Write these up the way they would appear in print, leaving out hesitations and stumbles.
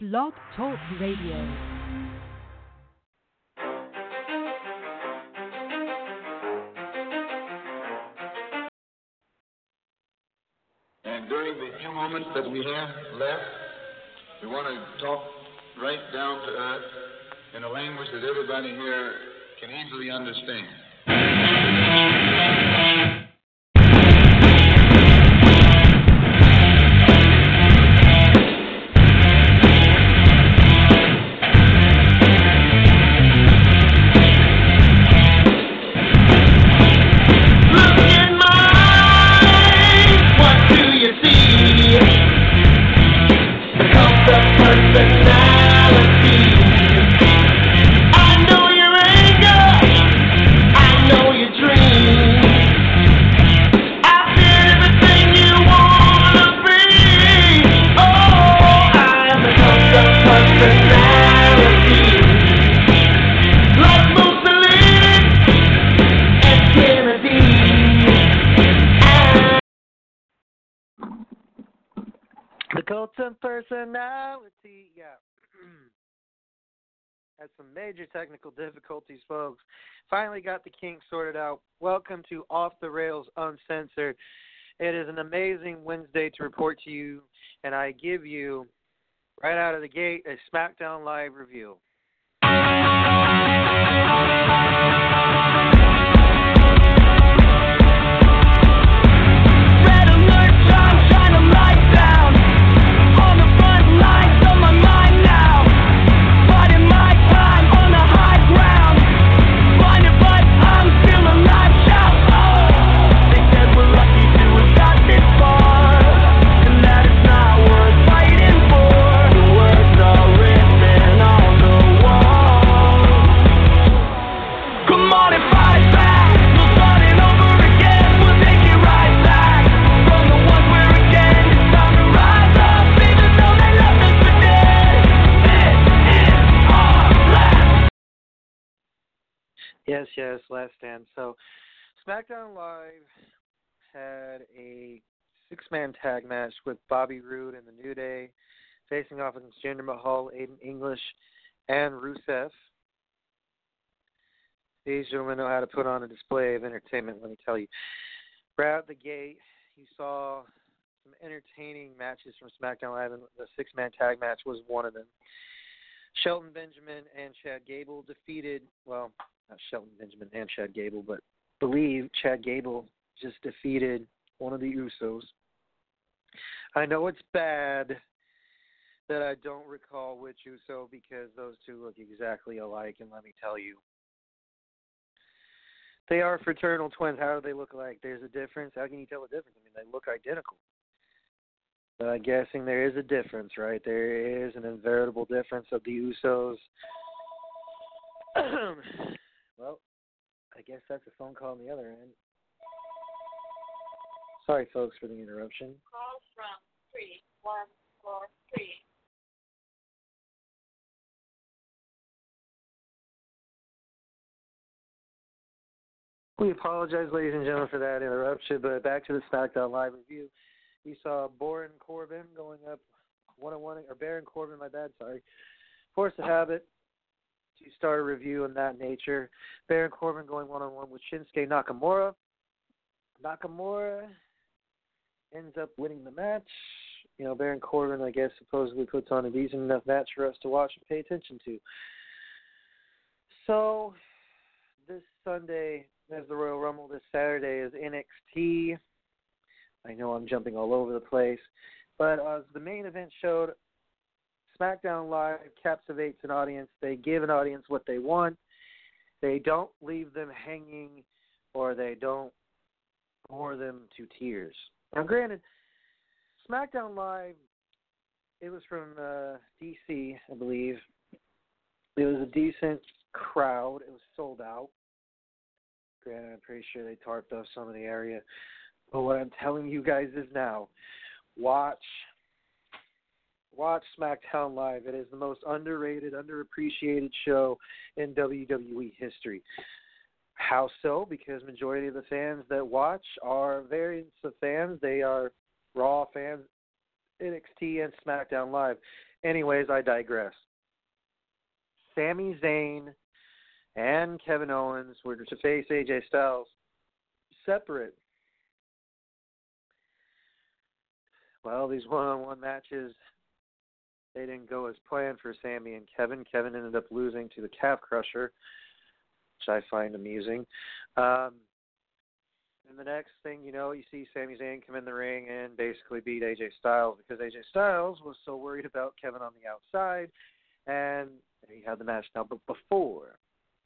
Blog Talk Radio. And during the few moments that we have left, we want to talk right down to earth in a language that everybody here can easily understand. Personality, yeah. Had some major technical difficulties, folks. Finally got the kinks sorted out. Welcome to Off the Rails Uncensored. It is an amazing Wednesday to report to you, and I give you, right out of the gate, a SmackDown Live review. Yes, Last Stand. So, SmackDown Live had a six-man tag match with Bobby Roode and the New Day facing off against Jinder Mahal, Aiden English, and Rusev. These gentlemen know how to put on a display of entertainment, let me tell you. Right out the gate, you saw some entertaining matches from SmackDown Live, and the six-man tag match was one of them. Shelton Benjamin and Chad Gable defeated, well, not Shelton Benjamin and Chad Gable, but believe Chad Gable just defeated one of the Usos. I know it's bad that I don't recall which Uso because those two look exactly alike, and let me tell you, they are fraternal twins. How do they look alike? There's a difference. How can you tell the difference? I mean, they look identical. But I'm guessing there is a difference, right? There is an inevitable difference of the Usos. Well, I guess that's a phone call on the other end. Sorry, folks, for the interruption. Call from 3143. We apologize, ladies and gentlemen, for that interruption, but back to the SmackDown Live review. We saw Baron Corbin going up one-on-one, or Baron Corbin, my bad, sorry. Force of Habit to start a review in that nature. Baron Corbin going one-on-one with Shinsuke Nakamura. Nakamura ends up winning the match. You know, Baron Corbin, I guess, supposedly puts on a decent enough match for us to watch and pay attention to. So, this Sunday is the Royal Rumble. This Saturday is NXT. I know I'm jumping all over the place. But as the main event showed, SmackDown Live captivates an audience. They give an audience what they want. They don't leave them hanging, or they don't bore them to tears. Now, granted, SmackDown Live, it was from D.C., I believe. It was a decent crowd. It was sold out. Granted, I'm pretty sure they tarped off some of the area. But what I'm telling you guys is now, watch SmackDown Live. It is the most underrated, underappreciated show in WWE history. How so? Because majority of the fans that watch are variants of fans. They are Raw fans, NXT, and SmackDown Live. Anyways, I digress. Sami Zayn and Kevin Owens were to face AJ Styles separate. Well, these one-on-one matches, they didn't go as planned for Sami and Kevin. Kevin ended up losing to the Calf Crusher, which I find amusing. And the next thing you know, you see Sami Zayn come in the ring and basically beat AJ Styles because AJ Styles was so worried about Kevin on the outside, and he had the match now. But before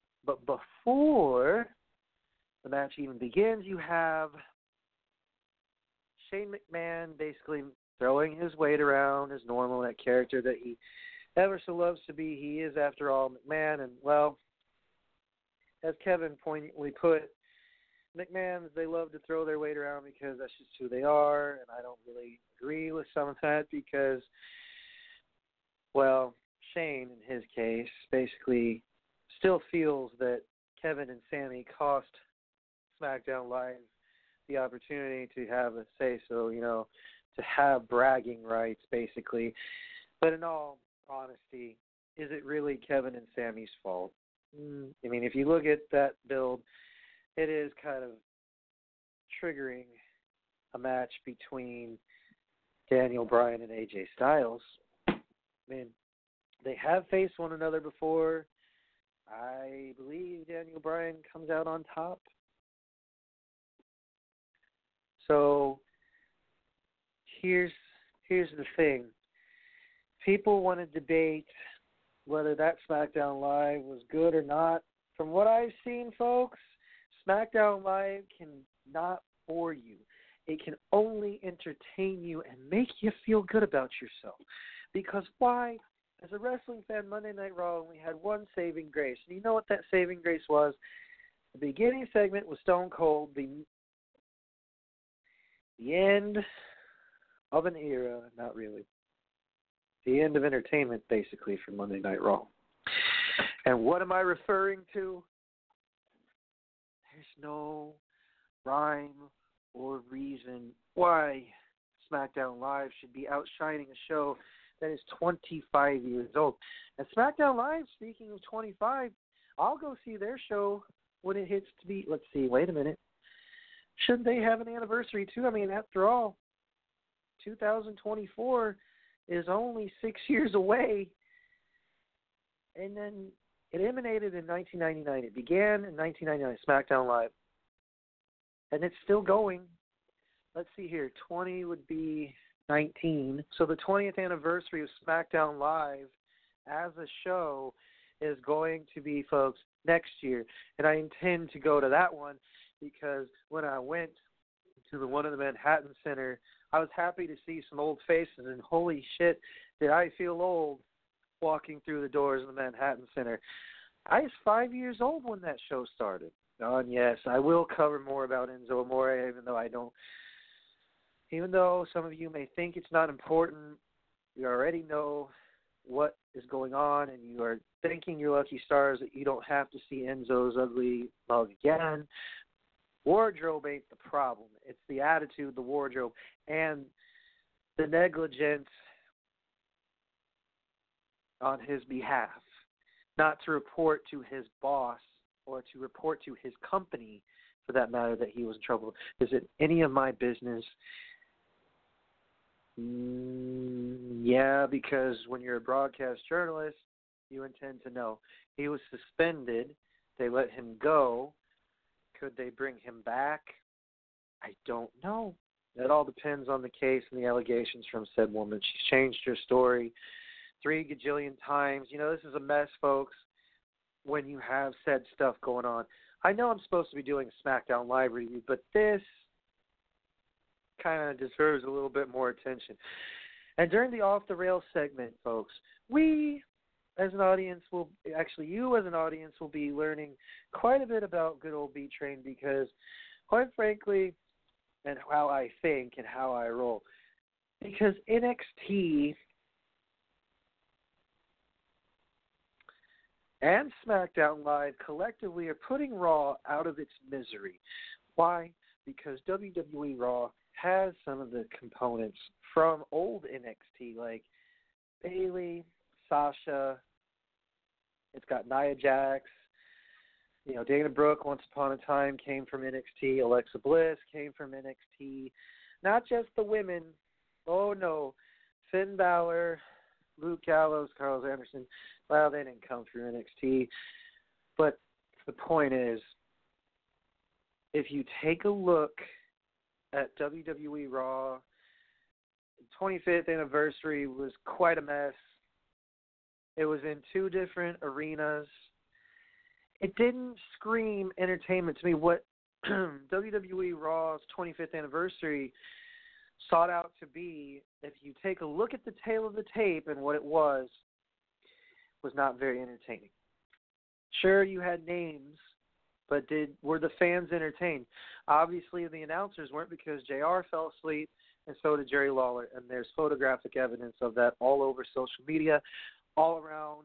the match even begins, you have Shane McMahon basically throwing his weight around as normal, that character that he ever so loves to be. He is, after all, McMahon. And, well, as Kevin poignantly put, McMahons, they love to throw their weight around because that's just who they are. And I don't really agree with some of that because, well, Shane, in his case, basically still feels that Kevin and Sami cost SmackDown Live the opportunity to have a say-so, to have bragging rights, basically. But in all honesty, is it really Kevin and Sami's fault? I mean, if you look at that build, it is kind of triggering a match between Daniel Bryan and AJ Styles. I mean, they have faced one another before. I believe Daniel Bryan comes out on top. So here's the thing. People want to debate whether that SmackDown Live was good or not. From what I've seen, folks, SmackDown Live cannot bore you. It can only entertain you and make you feel good about yourself. Because why? As a wrestling fan, Monday Night Raw only had one saving grace. And you know what that saving grace was? The beginning segment was Stone Cold, the end of an era, not really. The end of entertainment, basically, for Monday Night Raw. And what am I referring to? There's no rhyme or reason why SmackDown Live should be outshining a show that is 25 years old. And SmackDown Live, speaking of 25, I'll go see their show when it hits to be, let's see, wait a minute. Shouldn't they have an anniversary too? I mean, after all, 2024 is only 6 years away. And then it emanated in 1999. It began in 1999, SmackDown Live. And it's still going. Let's see here. 20 would be 19. So the 20th anniversary of SmackDown Live as a show is going to be, folks, next year. And I intend to go to that one because when I went to the one in the Manhattan Center, I was happy to see some old faces, and holy shit, did I feel old walking through the doors of the Manhattan Center. I was 5 years old when that show started. And yes, I will cover more about Enzo Amore, even though some of you may think it's not important. You already know what is going on, and you are thanking your lucky stars that you don't have to see Enzo's ugly mug again. Wardrobe ain't the problem. It's the attitude, the wardrobe, and the negligence on his behalf, not to report to his boss or to report to his company, for that matter, that he was in trouble. Is it any of my business? Yeah, because when you're a broadcast journalist, you intend to know. He was suspended. They let him go. Could they bring him back? I don't know. That all depends on the case and the allegations from said woman. She's changed her story 3 gajillion times. This is a mess, folks, when you have said stuff going on. I know I'm supposed to be doing a SmackDown Live review, but this kind of deserves a little bit more attention. And during the Off the Rails segment, folks, we as an audience you as an audience will be learning quite a bit about good old B-Train because, quite frankly, and how I think and how I roll, because NXT and SmackDown Live collectively are putting Raw out of its misery. Why? Because WWE Raw has some of the components from old NXT, like Bayley, Sasha. It's got Nia Jax. You know, Dana Brooke, once upon a time, came from NXT. Alexa Bliss came from NXT. Not just the women. Oh, no. Finn Balor, Luke Gallows, Carl Anderson. Well, they didn't come through NXT. But the point is, if you take a look at WWE Raw, the 25th anniversary was quite a mess. It was in 2 different arenas. It didn't scream entertainment to me. What WWE Raw's 25th anniversary sought out to be, if you take a look at the tail of the tape and what it was not very entertaining. Sure, you had names, but were the fans entertained? Obviously, the announcers weren't, because JR fell asleep, and so did Jerry Lawler, and there's photographic evidence of that all over social media, all around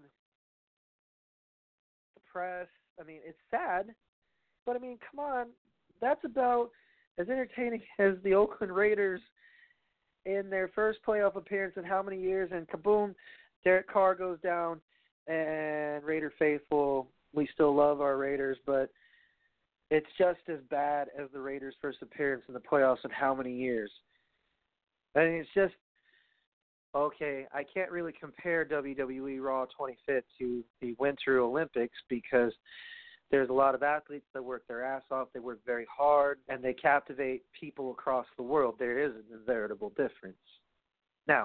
the press. I mean, it's sad, but I mean, come on. That's about as entertaining as the Oakland Raiders in their first playoff appearance in how many years, and kaboom, Derek Carr goes down, and Raider faithful, we still love our Raiders, but it's just as bad as the Raiders' first appearance in the playoffs in how many years. I mean, it's just, okay, I can't really compare WWE Raw 25th to the Winter Olympics, because there's a lot of athletes that work their ass off, they work very hard, and they captivate people across the world. There is a veritable difference. Now,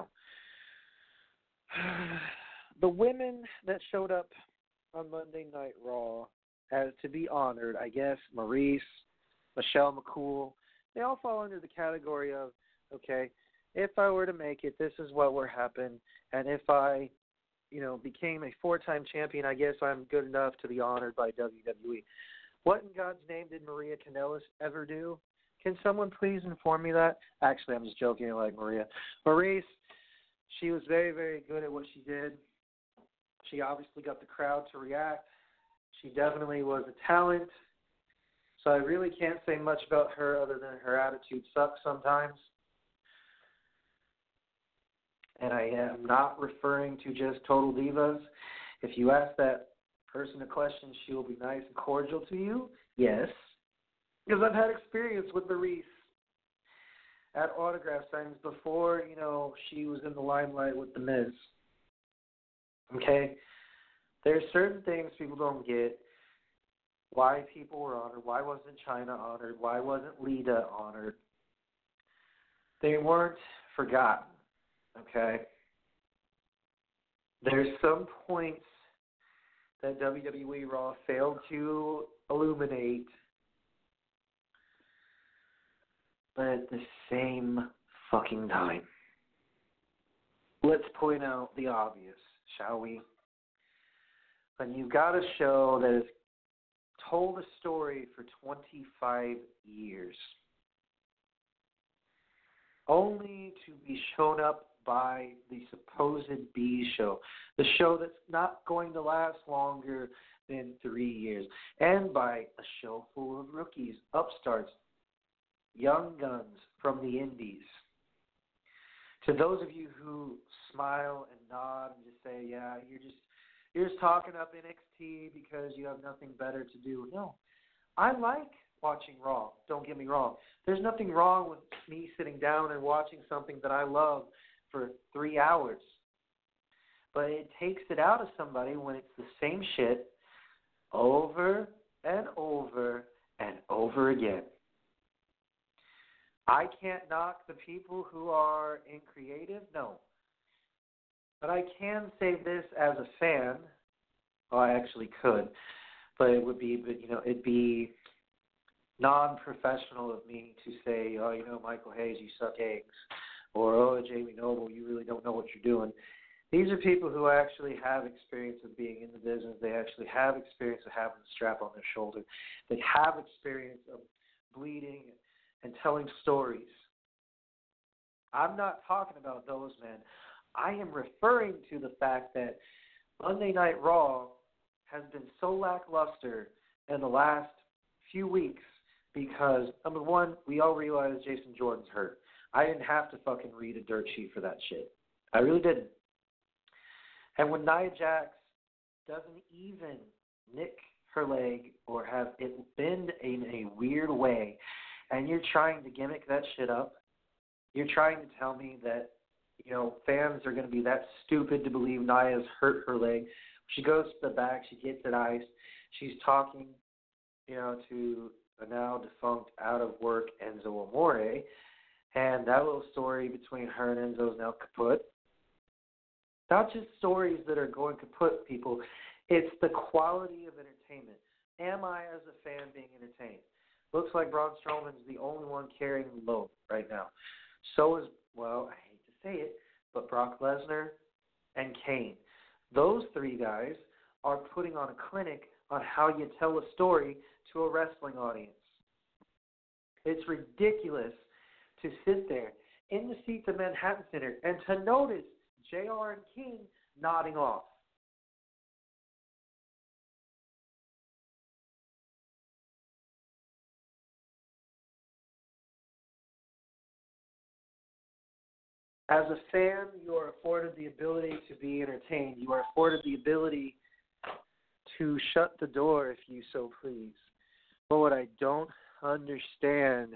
the women that showed up on Monday Night Raw as to be honored, I guess, Maurice, Michelle McCool, they all fall under the category of, okay, if I were to make it, this is what would happen, and if I, became a 4-time champion, I guess I'm good enough to be honored by WWE. What in God's name did Maria Kanellis ever do? Can someone please inform me that? Actually, I'm just joking. I like Maria. Maurice, she was very, very good at what she did. She obviously got the crowd to react. She definitely was a talent. So I really can't say much about her other than her attitude sucks sometimes. And I am not referring to just total divas. If you ask that person a question, she will be nice and cordial to you. Yes. Because I've had experience with Maurice at autograph signings before, she was in the limelight with The Miz. Okay? There's certain things people don't get. Why people were honored. Why wasn't Chyna honored? Why wasn't Lita honored? They weren't forgotten. Okay? There's some points that WWE Raw failed to illuminate, but at the same fucking time, let's point out the obvious, shall we? When you've got a show that has told a story for 25 years, only to be shown up by the supposed B show, the show that's not going to last longer than 3 years, and by a show full of rookies, upstarts, young guns from the indies. To those of you who smile and nod and just say, yeah, you're just talking up NXT because you have nothing better to do. No, I like watching Raw. Don't get me wrong. There's nothing wrong with me sitting down and watching something that I love for 3 hours. But it takes it out of somebody when it's the same shit over and over and over again. I can't knock the people who are in creative, no. But I can say this as a fan. Well, I actually could, but it'd be non-professional of me to say, Michael Hayes, you suck eggs, or Jamie Noble, you really don't know what you're doing. These are people who actually have experience of being in the business. They actually have experience of having the strap on their shoulder. They have experience of bleeding and telling stories. I'm not talking about those men. I am referring to the fact that Monday Night Raw has been so lackluster in the last few weeks because, number one, we all realize Jason Jordan's hurt. I didn't have to fucking read a dirt sheet for that shit. I really didn't. And when Nia Jax doesn't even nick her leg or have it bend in a weird way, and you're trying to gimmick that shit up, you're trying to tell me that, fans are going to be that stupid to believe Nia's hurt her leg. She goes to the back, she gets it iced, she's talking, to a now defunct, out of work Enzo Amore, and that little story between her and Enzo is now kaput. Not just stories that are going kaput, people. It's the quality of entertainment. Am I, as a fan, being entertained? Looks like Braun Strowman's the only one carrying the load right now. So is, I hate to say it, but Brock Lesnar and Kane. Those three guys are putting on a clinic on how you tell a story to a wrestling audience. It's ridiculous to sit there in the seats of Manhattan Center and to notice JR and King nodding off. As a fan, you are afforded the ability to be entertained. You are afforded the ability to shut the door if you so please. But what I don't understand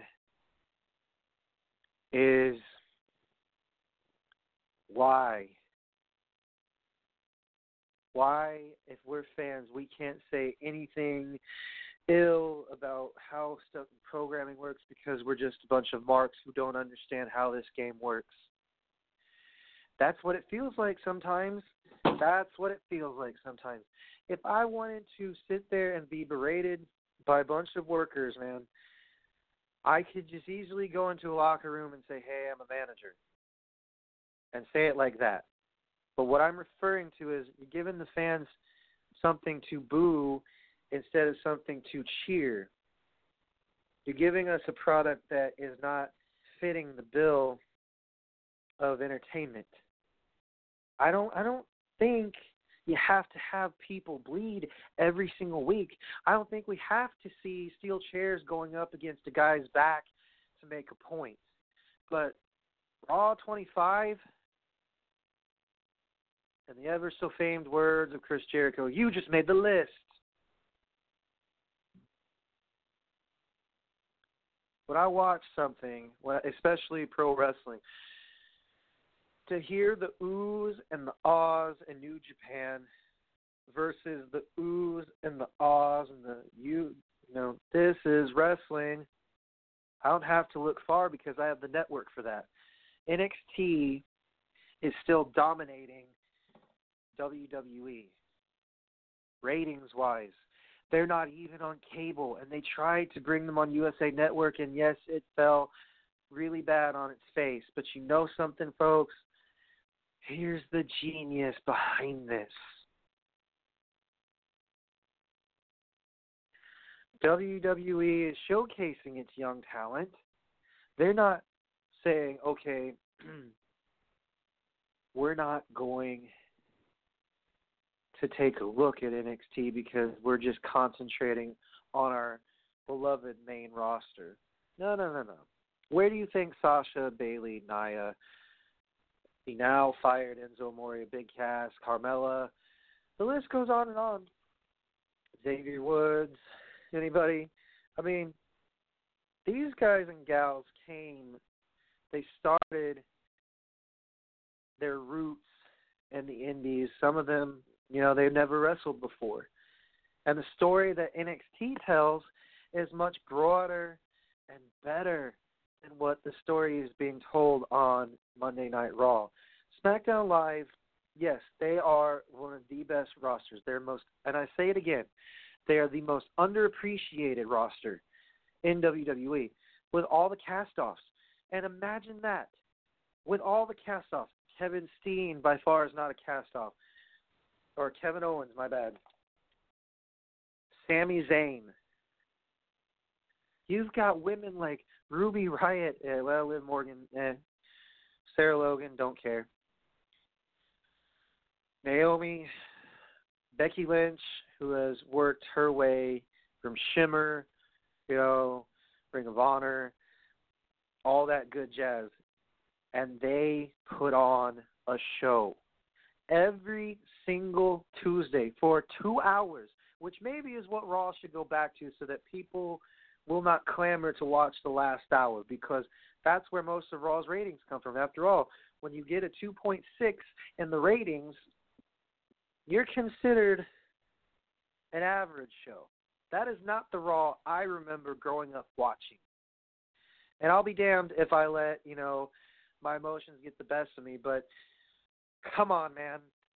is why. Why, if we're fans, we can't say anything ill about how stuff programming works because we're just a bunch of marks who don't understand how this game works. That's what it feels like sometimes. That's what it feels like sometimes. If I wanted to sit there and be berated by a bunch of workers, man, I could just easily go into a locker room and say, hey, I'm a manager, and say it like that. But what I'm referring to is you're giving the fans something to boo instead of something to cheer. You're giving us a product that is not fitting the bill of entertainment. I don't think you have to have people bleed every single week. I don't think we have to see steel chairs going up against a guy's back to make a point. But Raw 25, and the ever so famed words of Chris Jericho, you just made the list. When I watch something, especially pro wrestling, to hear the oohs and the ahs in New Japan versus the oohs and the ahs and this is wrestling. I don't have to look far because I have the network for that. NXT is still dominating WWE ratings-wise. They're not even on cable, and they tried to bring them on USA Network, and yes, it fell really bad on its face. But you know something, folks? Here's the genius behind this. WWE is showcasing its young talent. They're not saying, okay, we're not going to take a look at NXT because we're just concentrating on our beloved main roster. No. Where do you think Sasha, Bayley, Nia, the now fired Enzo Amore, Big Cass, Carmella, the list goes on and on. Xavier Woods, anybody? I mean, these guys and gals they started their roots in the indies. Some of them, they've never wrestled before. And the story that NXT tells is much broader and better than what the story is being told on Monday Night Raw. SmackDown Live, yes, they are one of the best rosters. And I say it again, they are the most underappreciated roster in WWE with all the cast-offs. And imagine that, with all the cast-offs. Kevin Steen by far is not a cast-off. Or Kevin Owens, my bad. Sami Zayn. You've got women like Ruby Riott, Liv Morgan, Sarah Logan, don't care. Naomi, Becky Lynch, who has worked her way from Shimmer, Ring of Honor, all that good jazz. And they put on a show every single Tuesday for 2 hours, which maybe is what Raw should go back to so that people will not clamor to watch the last hour, because that's where most of Raw's ratings come from. After all, when you get a 2.6 in the ratings, you're considered an average show. That is not the Raw I remember growing up watching. And I'll be damned if I let, my emotions get the best of me, but come on, man.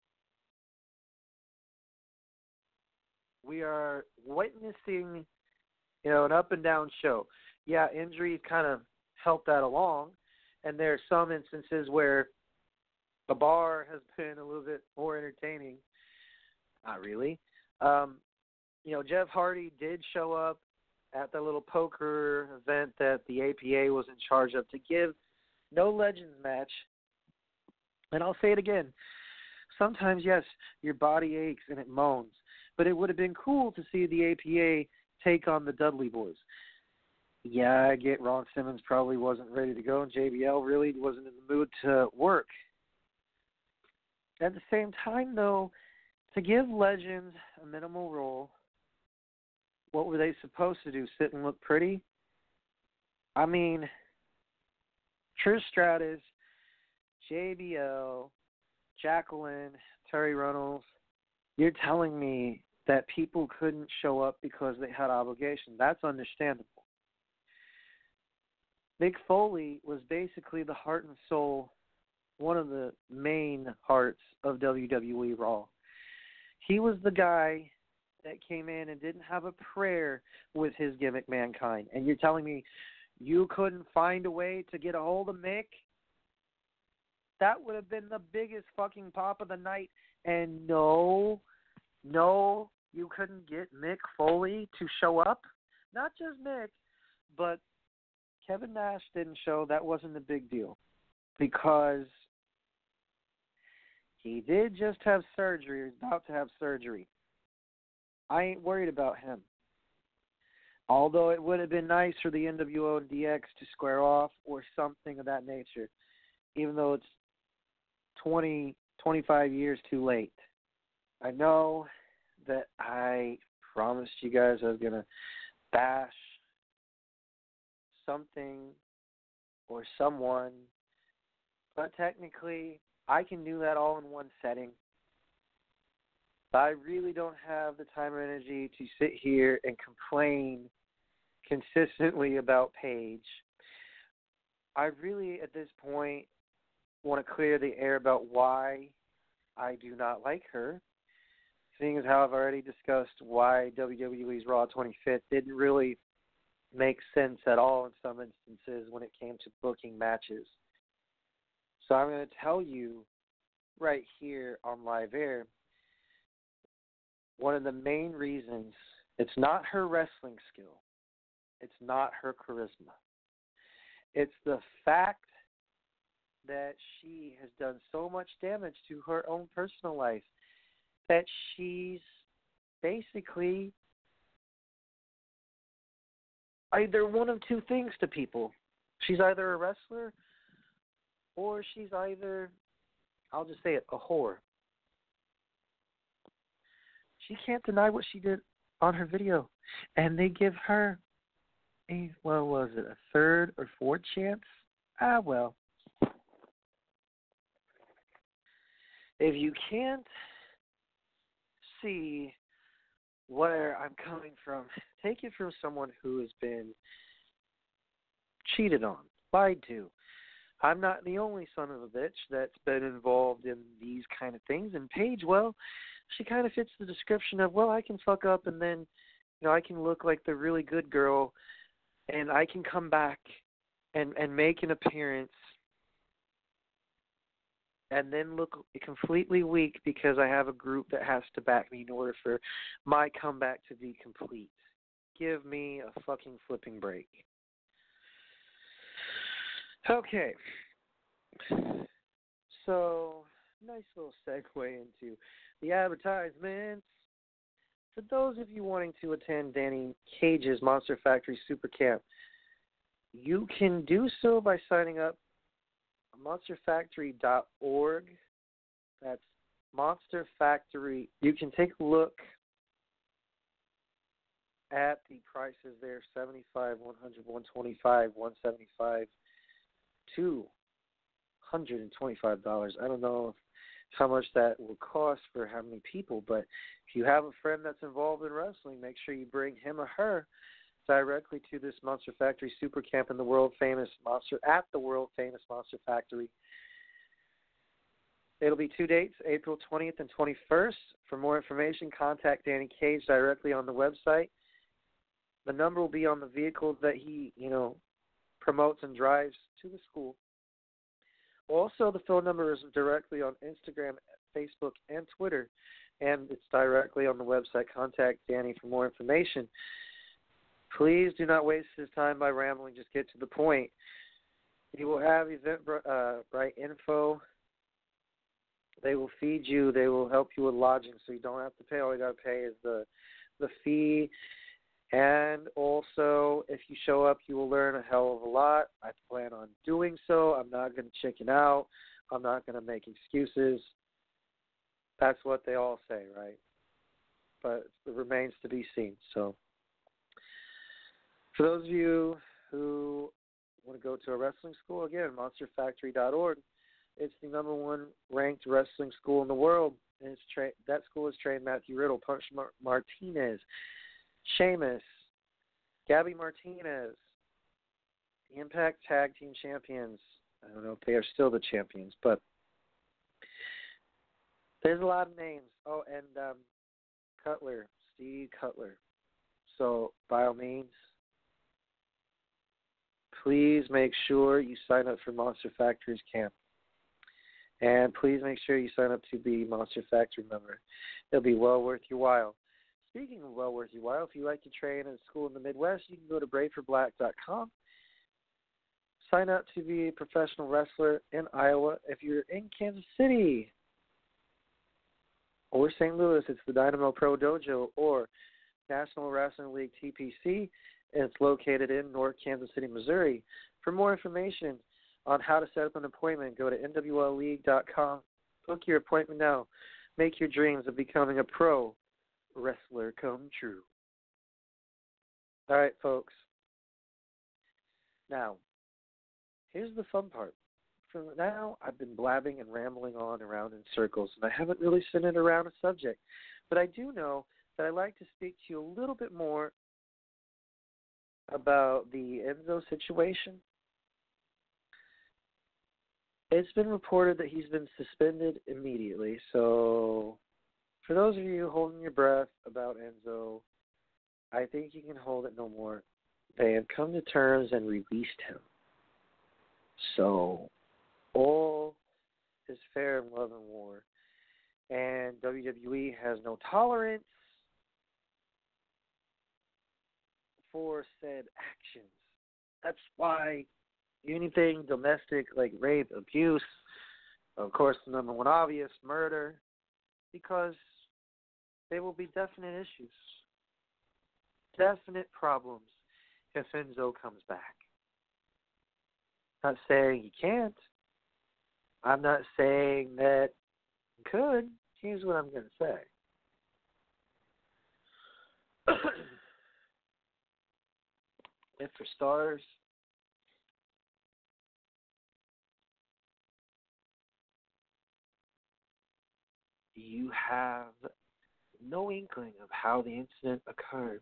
We are witnessing, an up and down show. Yeah, injuries kind of help that along, and there are some instances where the bar has been a little bit more entertaining. Not really. Jeff Hardy did show up at the little poker event that the APA was in charge of to give No Legends match. And I'll say it again. Sometimes, yes, your body aches and it moans, but it would have been cool to see the APA take on the Dudley Boys. Yeah, I get Ron Simmons probably wasn't ready to go, and JBL really wasn't in the mood to work. At the same time, though, to give Legends a minimal role, what were they supposed to do, sit and look pretty? I mean, Trish Stratus, JBL, Jacqueline, Terry Runnels, you're telling me that people couldn't show up because they had obligations. That's understandable. Mick Foley was basically the heart and soul, one of the main hearts of WWE Raw. He was the guy that came in and didn't have a prayer with his gimmick, Mankind. And you're telling me you couldn't find a way to get a hold of Mick? That would have been the biggest fucking pop of the night. And no, you couldn't get Mick Foley to show up? Not just Mick, but Kevin Nash didn't show. That wasn't a big deal because he did just have surgery, or is about to have surgery. I ain't worried about him. Although it would have been nice for the NWO and DX to square off or something of that nature, even though it's 25 years too late. I know that I promised you guys I was going to bash something or someone, but technically I can do that all in one setting. I really don't have the time or energy to sit here and complain consistently about Paige. I really, at this point, want to clear the air about why I do not like her, seeing as how I've already discussed why WWE's Raw 25th didn't really make sense at all in some instances when it came to booking matches. So I'm going to tell you right here on live air, one of the main reasons, it's not her wrestling skill. It's not her charisma. It's the fact that she has done so much damage to her own personal life that she's basically either one of two things to people. She's either a wrestler or she's either, I'll just say it, a whore. She can't deny what she did on her video. And they give her a third or fourth chance? Well. If you can't see where I'm coming from, take it from someone who has been cheated on, lied to. I'm not the only son of a bitch that's been involved in these kind of things. And Paige, she kind of fits the description of, I can fuck up and then, I can look like the really good girl and I can come back and make an appearance and then look completely weak because I have a group that has to back me in order for my comeback to be complete. Give me a fucking flipping break. Okay. So, nice little segue into the advertisements. For those of you wanting to attend Danny Cage's Monster Factory Super Camp, you can do so by signing up monsterfactory.org. That's Monster Factory, you can take a look at the prices there, $75, $100, $125, $175, $225. I don't know how much that will cost for how many people, but if you have a friend that's involved in wrestling, make sure you bring him or her directly to this Monster Factory Super Camp in the world famous Monster Factory. It'll be 2 dates, April 20th and 21st. For more information, contact Danny Cage directly on the website. The number will be on the vehicles that he, promotes and drives to the school. Also, the phone number is directly on Instagram, Facebook, and Twitter, and it's directly on the website. Contact Danny for more information. Please do not waste his time by rambling. Just get to the point. He will have Eventbrite info. They will feed you. They will help you with lodging, so you don't have to pay. All you got to pay is the fee. And also, if you show up, you will learn a hell of a lot. I plan on doing so. I'm not going to chicken out. I'm not going to make excuses. That's what they all say, right? But it remains to be seen. So, for those of you who want to go to a wrestling school, again, monsterfactory.org. It's the #1 ranked wrestling school in the world. And that school has trained Matthew Riddle, Punch Martinez, Sheamus, Gabby Martinez, the Impact Tag Team Champions. I don't know if they are still the champions, but there's a lot of names. Oh, and Cutler, Steve Cutler. So, by all means, please make sure you sign up for Monster Factory's camp. And please make sure you sign up to be a Monster Factory member. It'll be well worth your while. Speaking of well worth your while, if you like to train at a school in the Midwest, you can go to BraveForBlack.com. Sign up to be a professional wrestler in Iowa. If you're in Kansas City or St. Louis, it's the Dynamo Pro Dojo or National Wrestling League TPC. It's located in North Kansas City, Missouri. For more information on how to set up an appointment, go to nwlleague.com. Book your appointment now. Make your dreams of becoming a pro wrestler come true. All right, folks. Now, here's the fun part. For now, I've been blabbing and rambling on around in circles, and I haven't really centered around a subject. But I do know that I'd like to speak to you a little bit more about the Enzo situation. It's been reported that he's been suspended immediately. So, for those of you holding your breath about Enzo, I think you can hold it no more. They have come to terms and released him. So, all is fair in love and war. And WWE has no tolerance for said actions. That's why anything domestic like rape, abuse, of course the #1 obvious, murder, because there will be definite issues, definite problems if Enzo comes back. Not saying he can't. I'm not saying that he could. Here's what I'm going to say. If for starters, you have no inkling of how the incident occurred,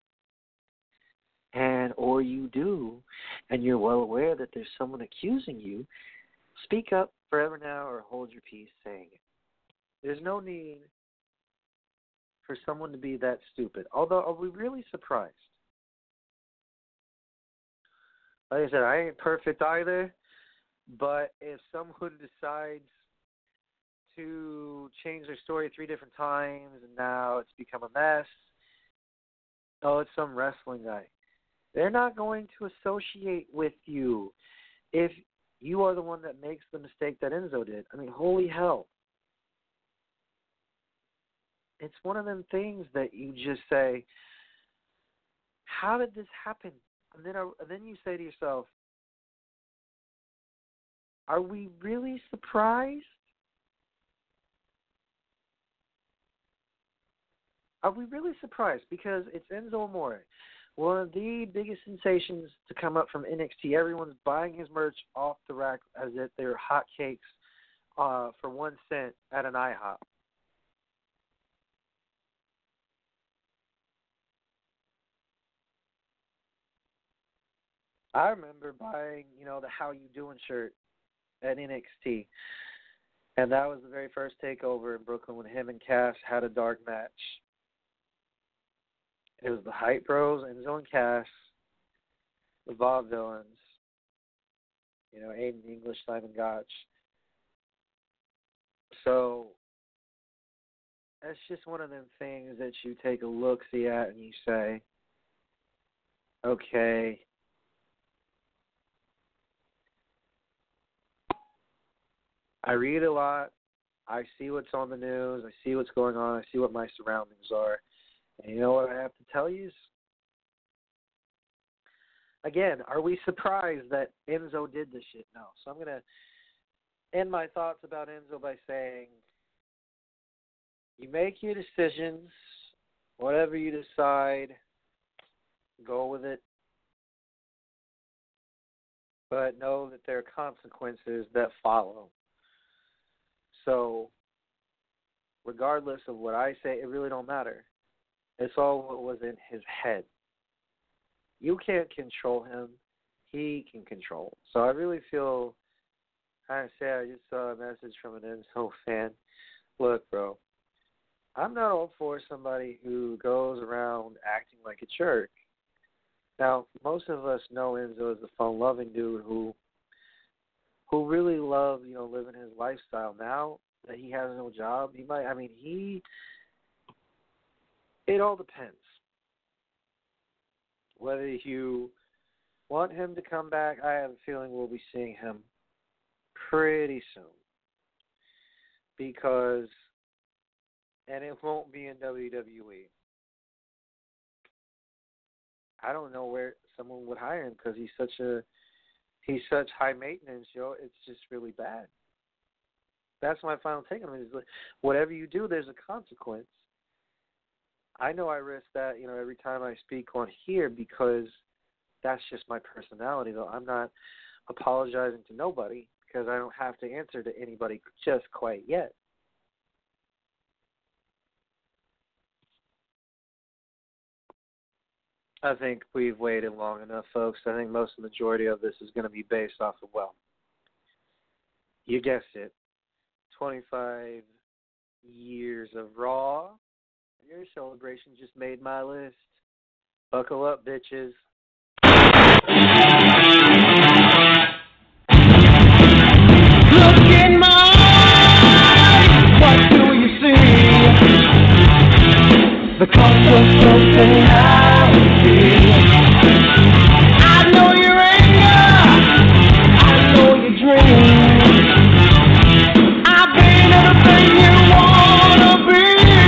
or you do, and you're well aware that there's someone accusing you, speak up forever now or hold your peace saying it. There's no need for someone to be that stupid. Although, are we really surprised? Like I said, I ain't perfect either, but if someone decides to change their story 3 different times and now it's become a mess, oh, it's some wrestling guy. They're not going to associate with you if you are the one that makes the mistake that Enzo did. I mean, holy hell. It's one of them things that you just say, how did this happen? And then you say to yourself, are we really surprised? Are we really surprised? Because it's Enzo Amore, one of the biggest sensations to come up from NXT. Everyone's buying his merch off the rack as if they're hotcakes for 1 cent at an IHOP. I remember buying, the How You Doing shirt at NXT. And that was the very first takeover in Brooklyn when him and Cass had a dark match. It was the Hype Bros, Enzo and Cass, the Vaudevillains, Aiden English, Simon Gotch. So that's just one of them things that you take a look-see at and you say, okay, I read a lot. I see what's on the news. I see what's going on. I see what my surroundings are. And you know what I have to tell you? Again, are we surprised that Enzo did this shit? No. So I'm going to end my thoughts about Enzo by saying, you make your decisions. Whatever you decide, go with it. But know that there are consequences that follow. So, regardless of what I say, it really don't matter. It's all what was in his head. You can't control him. He can control. So I really feel kind of sad. I just saw a message from an Enzo fan. Look, bro, I'm not all for somebody who goes around acting like a jerk. Now, most of us know Enzo as a fun-loving dude who really loves, living his lifestyle. Now that he has no job, it all depends. Whether you want him to come back, I have a feeling we'll be seeing him pretty soon. And it won't be in WWE. I don't know where someone would hire him because he's such high maintenance, it's just really bad. That's my final take on it. Is whatever you do, there's a consequence. I know I risk that, every time I speak on here because that's just my personality, though. I'm not apologizing to nobody because I don't have to answer to anybody just quite yet. I think we've waited long enough, folks. I think most of the majority of this is going to be based off of, you guessed it, 25 years of Raw. Your celebration just made my list. Buckle up, bitches. Look in my eyes, what do you see? The cost of personality. I know your anger, I know your dreams. I've been everything you wanna be.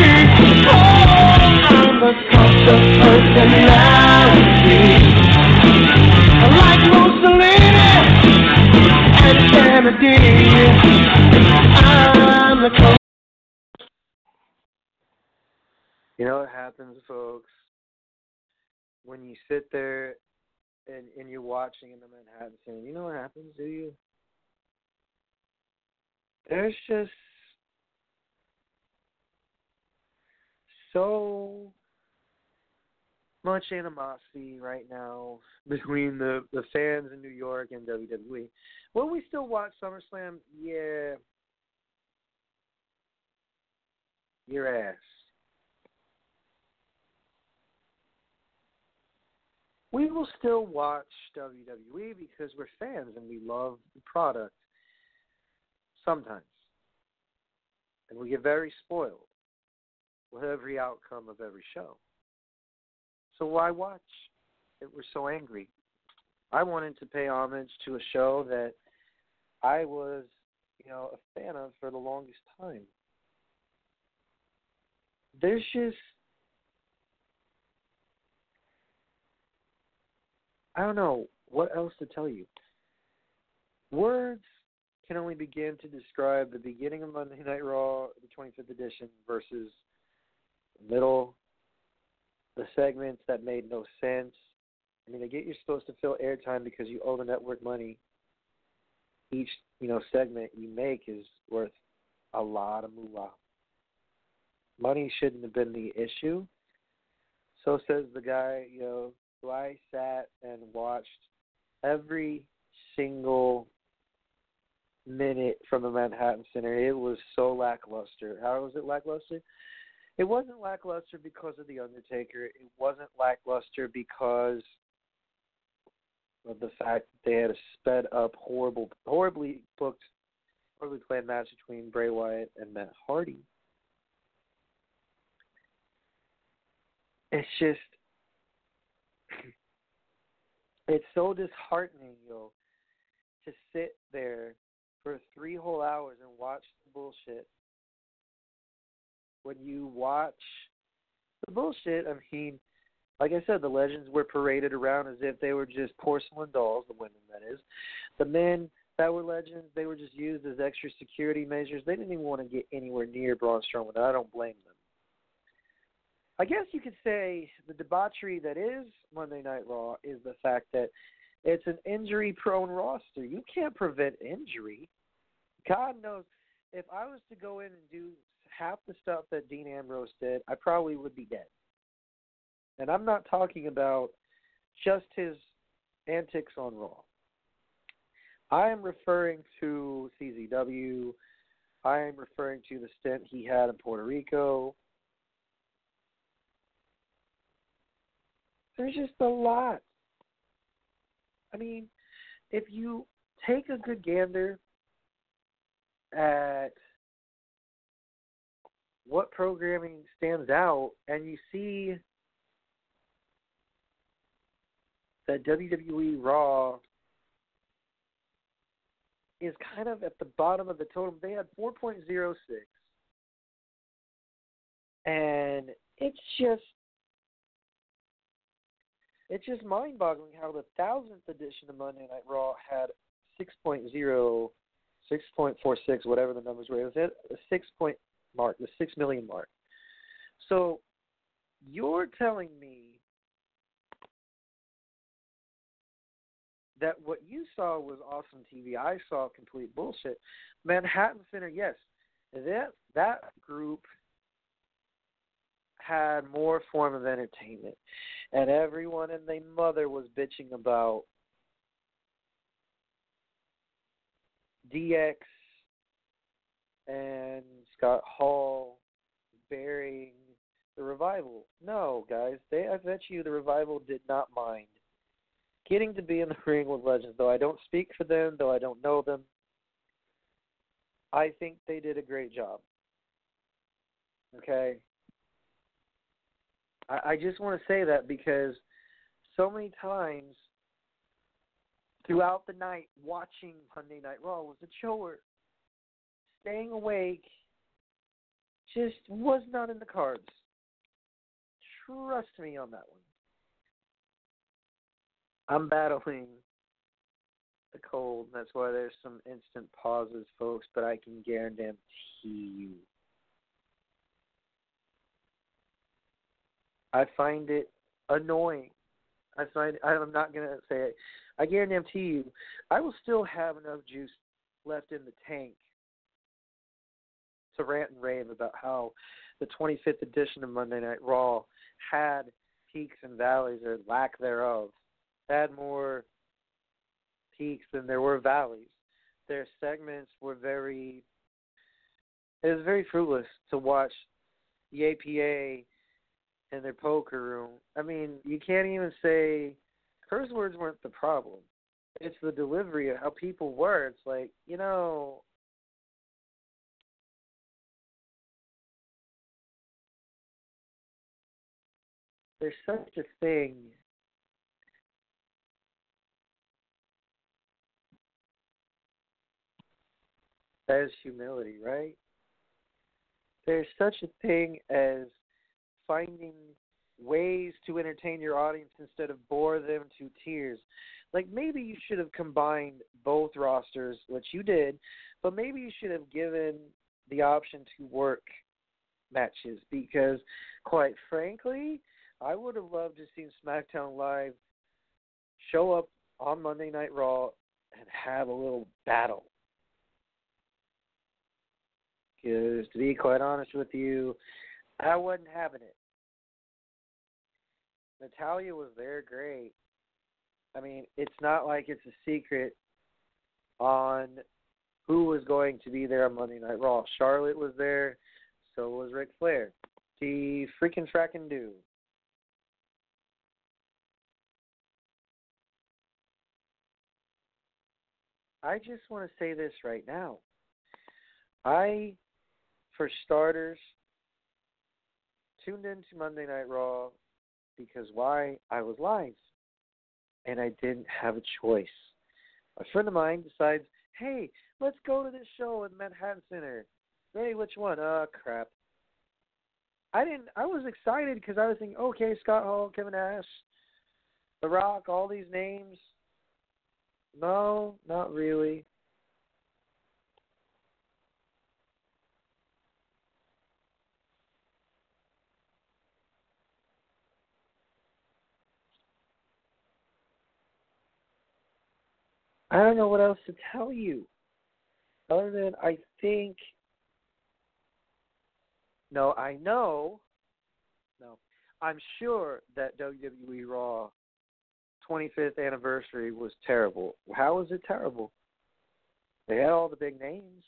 I'm the cost of personality. Like Mussolini and Kennedy, I'm the cost. You know what happens, folks, when you sit there and you're watching in the Manhattan scene? You know what happens, do you? There's just so much animosity right now between the fans in New York and WWE. Will we still watch SummerSlam? Yeah. Your ass. We will still watch WWE because we're fans and we love the product sometimes. And we get very spoiled with every outcome of every show. So why watch if we're so angry? I wanted to pay homage to a show that I was, a fan of for the longest time. There's just, I don't know what else to tell you. Words can only begin to describe the beginning of Monday Night Raw, the 25th edition, versus the middle, segments that made no sense. I mean, I get you're supposed to fill airtime because you owe the network money. Each, segment you make is worth a lot of moolah. Money shouldn't have been the issue. So says the guy, who I sat and watched every single minute from the Manhattan Center. It was so lackluster. How was it lackluster? It wasn't lackluster because of The Undertaker. It wasn't lackluster because of the fact that they had a sped up, horribly booked, horribly planned match between Bray Wyatt and Matt Hardy. It's just, it's so disheartening, to sit there for 3 whole hours and watch the bullshit. When you watch the bullshit, I mean, like I said, the legends were paraded around as if they were just porcelain dolls, the women, that is. The men that were legends, they were just used as extra security measures. They didn't even want to get anywhere near Braun Strowman. I don't blame them. I guess you could say the debauchery that is Monday Night Raw is the fact that it's an injury-prone roster. You can't prevent injury. God knows, if I was to go in and do half the stuff that Dean Ambrose did, I probably would be dead. And I'm not talking about just his antics on Raw. I am referring to CZW. I am referring to the stint he had in Puerto Rico. There's just a lot. I mean, if you take a good gander at what programming stands out and you see that WWE Raw is kind of at the bottom of the totem. They had 4.06. And it's just mind-boggling how the 1000th edition of Monday Night Raw had 6.0, 6.46, whatever the numbers were. It was at the 6-point mark, the 6 million mark. So you're telling me that what you saw was awesome TV. I saw complete bullshit. Manhattan Center, yes, that group had more form of entertainment. And everyone and their mother was bitching about DX and Scott Hall burying the Revival. No, guys, I bet you the Revival did not mind getting to be in the ring with legends. Though I don't speak for them, though I don't know them, I think they did a great job. Okay? I just want to say that because so many times throughout the night watching Monday Night Raw was a chore. Staying awake just was not in the cards. Trust me on that one. I'm battling the cold. That's why there's some instant pauses, folks, but I can guarantee you. I find it annoying. I'm not going to say it. I guarantee you, I will still have enough juice left in the tank to rant and rave about how the 25th edition of Monday Night Raw had peaks and valleys, or lack thereof. Had more peaks than there were valleys. Their segments were it was very fruitless to watch the APA in their poker room. I mean, you can't even say curse words weren't the problem. It's the delivery of how people were. It's like, there's such a thing as humility, right? There's such a thing as finding ways to entertain your audience instead of bore them to tears. Like, maybe you should have combined both rosters, which you did, but maybe you should have given the option to work matches because, quite frankly, I would have loved to see SmackDown Live show up on Monday Night Raw and have a little battle. Because to be quite honest with you, I wasn't having it. Natalya was there, great. I mean, it's not like it's a secret on who was going to be there on Monday Night Raw. Charlotte was there, so was Ric Flair. The freaking frackin' do. I just want to say this right now. For starters, tuned into Monday Night Raw because why? I was live, and I didn't have a choice. A friend of mine decides, hey, let's go to this show in Manhattan Center. Hey, which one? Crap. I was excited because I was thinking, okay, Scott Hall, Kevin Nash, The Rock, all these names. No, not really. I don't know what else to tell you. Other than I'm sure that WWE Raw 25th anniversary was terrible. How was it terrible? They had all the big names.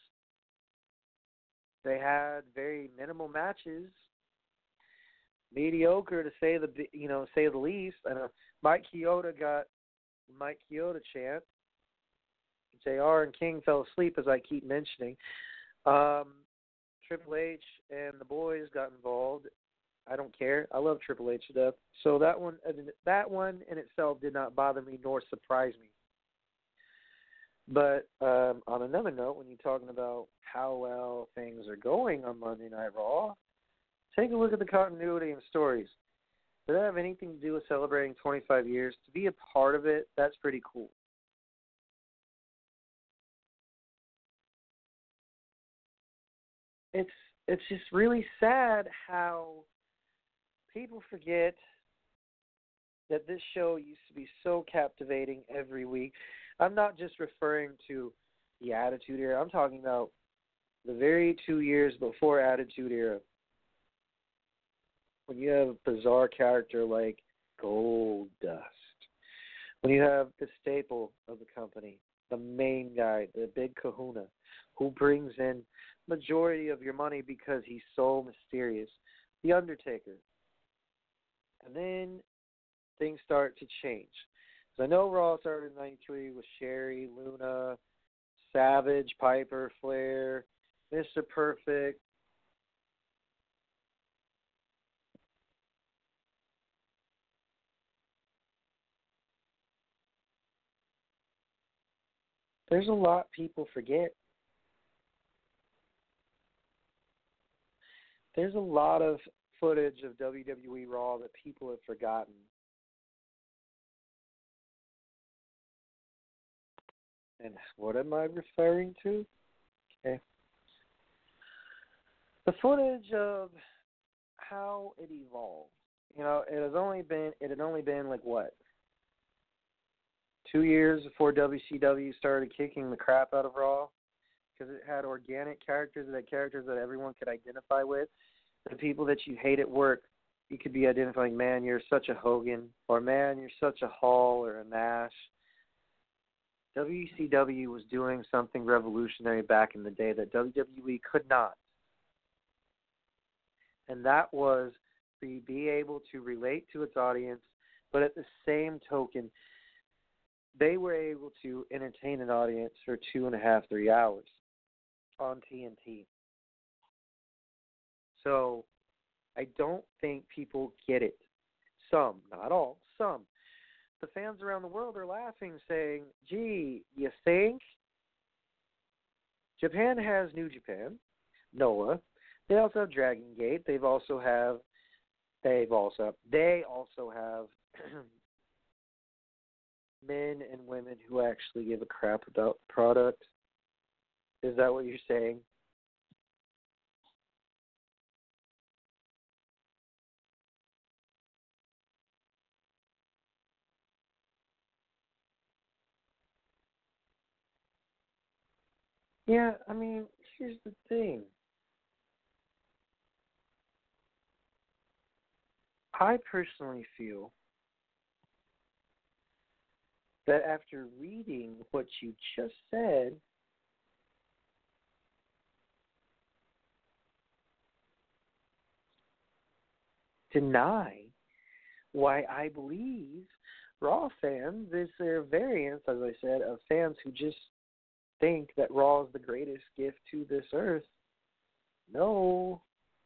They had very minimal matches. Mediocre to say the least. I know Mike Chioda got Mike Chioda chant. JR and King fell asleep, as I keep mentioning. Triple H and the boys got involved. I don't care. I love Triple H to death. So that one in itself did not bother me nor surprise me. But on another note, when you're talking about how well things are going on Monday Night Raw, take a look at the continuity and stories. Does that have anything to do with celebrating 25 years? To be a part of it, that's pretty cool. It's just really sad how people forget that this show used to be so captivating every week. I'm not just referring to the Attitude Era. I'm talking about the very 2 years before Attitude Era. When you have a bizarre character like Gold Dust. When you have the staple of the company, the main guy, the big kahuna, who brings in majority of your money because he's so mysterious, The Undertaker. And then things start to change. So I know Raw started in 93 with Sherry, Luna, Savage, Piper, Flair, Mr. Perfect. There's a lot people forget. There's a lot of footage of WWE Raw that people have forgotten. And what am I referring to? Okay. The footage of how it evolved. You know, it had only been like what? 2 years before WCW started kicking the crap out of Raw, because it had organic characters, it had characters that everyone could identify with. The people that you hate at work, you could be identifying, man, you're such a Hogan, or man, you're such a Hall or a Nash. WCW was doing something revolutionary back in the day that WWE could not. And that was to be able to relate to its audience, but at the same token, they were able to entertain an audience for 2.5, 3 hours on TNT. So I don't think people get it. Some, not all, some. The fans around the world are laughing, saying, gee, you think? Japan has New Japan, Noah. They also have Dragon Gate. They also have men and women who actually give a crap about the product. Is that what you're saying? Yeah, I mean, here's the thing. I personally feel that after reading what you just said, deny why I believe Raw fans is their variance, as I said, of fans who just think that Raw is the greatest gift to this earth. No.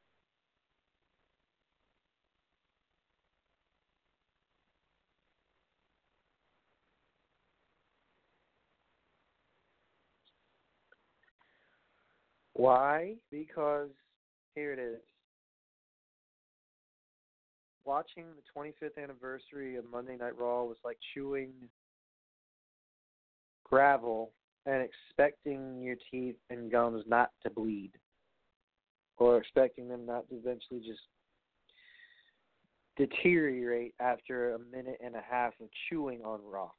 Why? Because here it is. Watching the 25th anniversary of Monday Night Raw was like chewing gravel and expecting your teeth and gums not to bleed, or expecting them not to eventually just deteriorate after a minute and a half of chewing on rocks.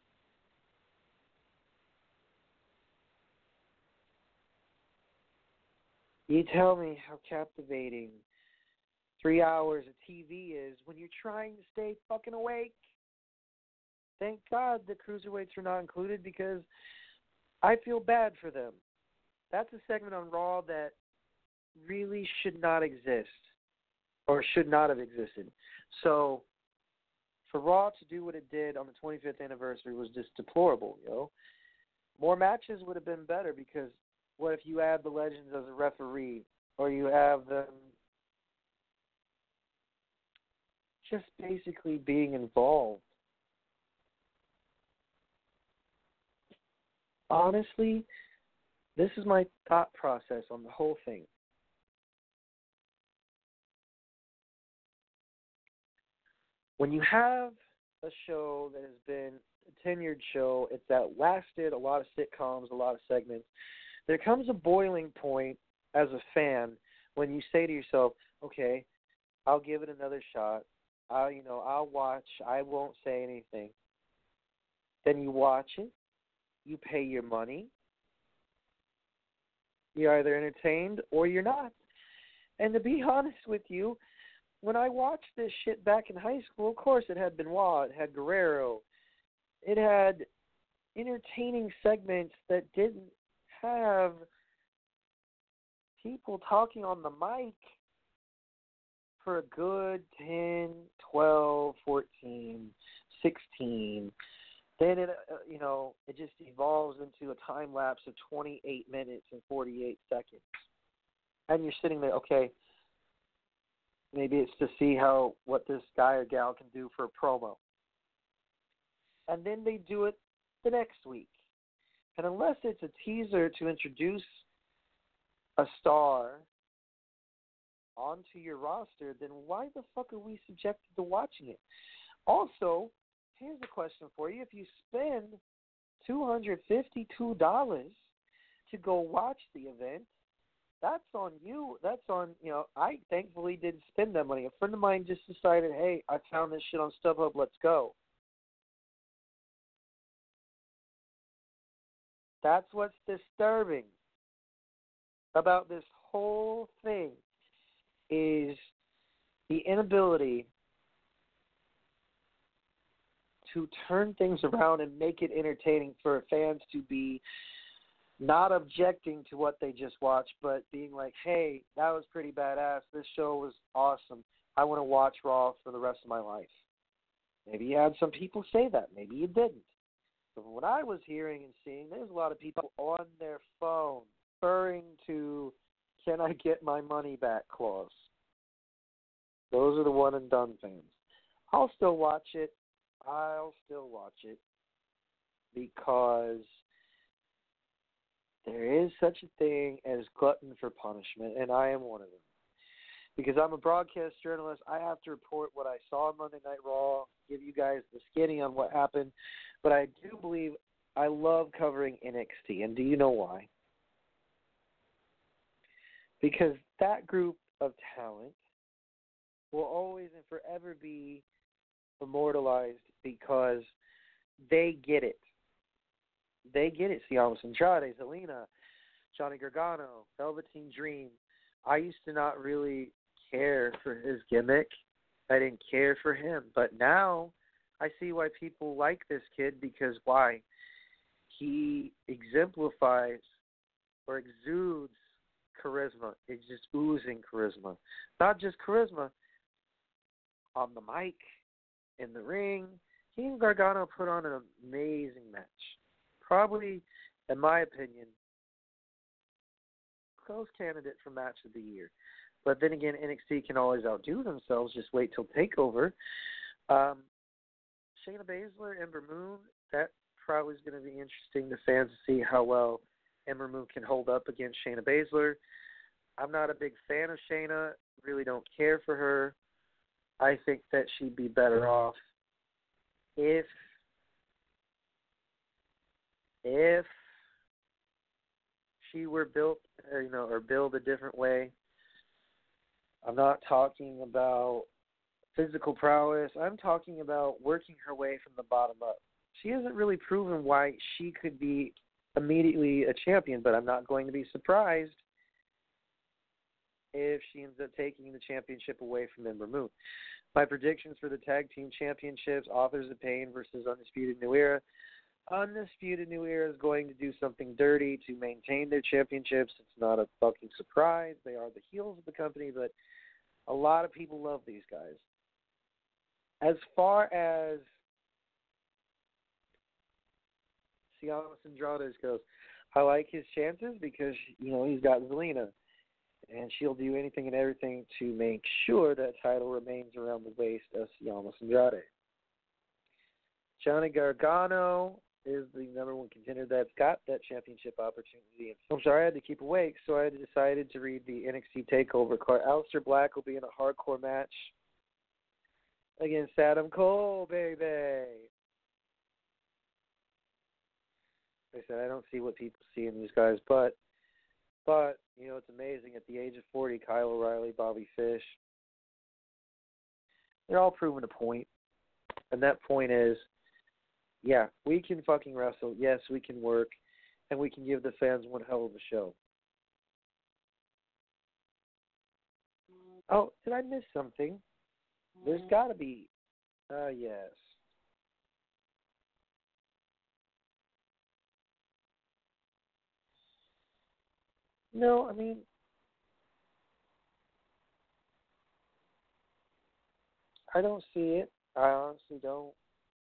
You tell me how captivating 3 hours of TV is when you're trying to stay fucking awake. Thank God the cruiserweights are not included, because I feel bad for them. That's a segment on Raw that really should not exist, or should not have existed. So for Raw to do what it did on the 25th anniversary was just deplorable, More matches would have been better, because what if you add the Legends as a referee, or you have them just basically being involved? Honestly, this is my thought process on the whole thing. When you have a show that has been a tenured show, it's that lasted a lot of sitcoms, a lot of segments, there comes a boiling point as a fan when you say to yourself, okay, I'll give it another shot. I'll watch. I won't say anything. Then you watch it. You pay your money. You're either entertained or you're not. And to be honest with you, when I watched this shit back in high school, of course it had Benoit, it had Guerrero, it had entertaining segments that didn't have people talking on the mic for a good 10, 12, 14, 16. Then it just evolves into a time lapse of 28 minutes and 48 seconds. And you're sitting there, okay, maybe it's to see what this guy or gal can do for a promo. And then they do it the next week. And unless it's a teaser to introduce a star onto your roster, then why the fuck are we subjected to watching it? Also, here's a question for you. If you spend $252 to go watch the event, that's on you. That's on, I thankfully didn't spend that money. A friend of mine just decided, hey, I found this shit on StubHub, let's go. That's what's disturbing about this whole thing, is the inability to turn things around and make it entertaining for fans to be not objecting to what they just watched, but being like, hey, that was pretty badass. This show was awesome. I want to watch Raw for the rest of my life. Maybe you had some people say that. Maybe you didn't. But what I was hearing and seeing, there's a lot of people on their phone referring to, can I get my money back clause. Those are the one and done fans. I'll still watch it. Because there is such a thing as glutton for punishment, and I am one of them. Because I'm a broadcast journalist, I have to report what I saw on Monday Night Raw, give you guys the skinny on what happened, but I do believe I love covering NXT, and do you know why? Because that group of talent will always and forever be immortalized because they get it. They get it. Cialis Andrade, Zelina, Johnny Gargano, Velveteen Dream. I used to not really care for his gimmick. I didn't care for him. But now I see why people like this kid, because why? He exemplifies or exudes charisma. It's just oozing charisma. Not just charisma, on the mic, in the ring. He and Gargano put on an amazing match. Probably, in my opinion, close candidate for match of the year. But then again, NXT can always outdo themselves. Just wait till TakeOver. Shayna Baszler, Ember Moon, that probably is going to be interesting to fans to see how well Ember Moon can hold up against Shayna Baszler. I'm not a big fan of Shayna. Really don't care for her. I think that she'd be better off if she were built, or build a different way. I'm not talking about physical prowess. I'm talking about working her way from the bottom up. She hasn't really proven why she could be immediately a champion, but I'm not going to be surprised if she ends up taking the championship away from Ember Moon. My predictions for the Tag Team Championships, Authors of Pain versus Undisputed New Era. Undisputed New Era is going to do something dirty to maintain their championships. It's not a fucking surprise. They are the heels of the company, but a lot of people love these guys. As far as Cialis Andrade goes, I like his chances because, he's got Zelina. And she'll do anything and everything to make sure that title remains around the waist of Cialis Andrade. Johnny Gargano is the number one contender that's got that championship opportunity. I'm sorry, I had to keep awake, so I decided to read the NXT TakeOver card. Aleister Black will be in a hardcore match against Adam Cole, baby. Like I said, I don't see what people see in these guys, but it's amazing. At the age of 40, Kyle O'Reilly, Bobby Fish, they're all proving a point. And that point is, yeah, we can fucking wrestle. Yes, we can work. And we can give the fans one hell of a show. Oh, did I miss something? There's got to be. Yes. No, I don't see it. I honestly don't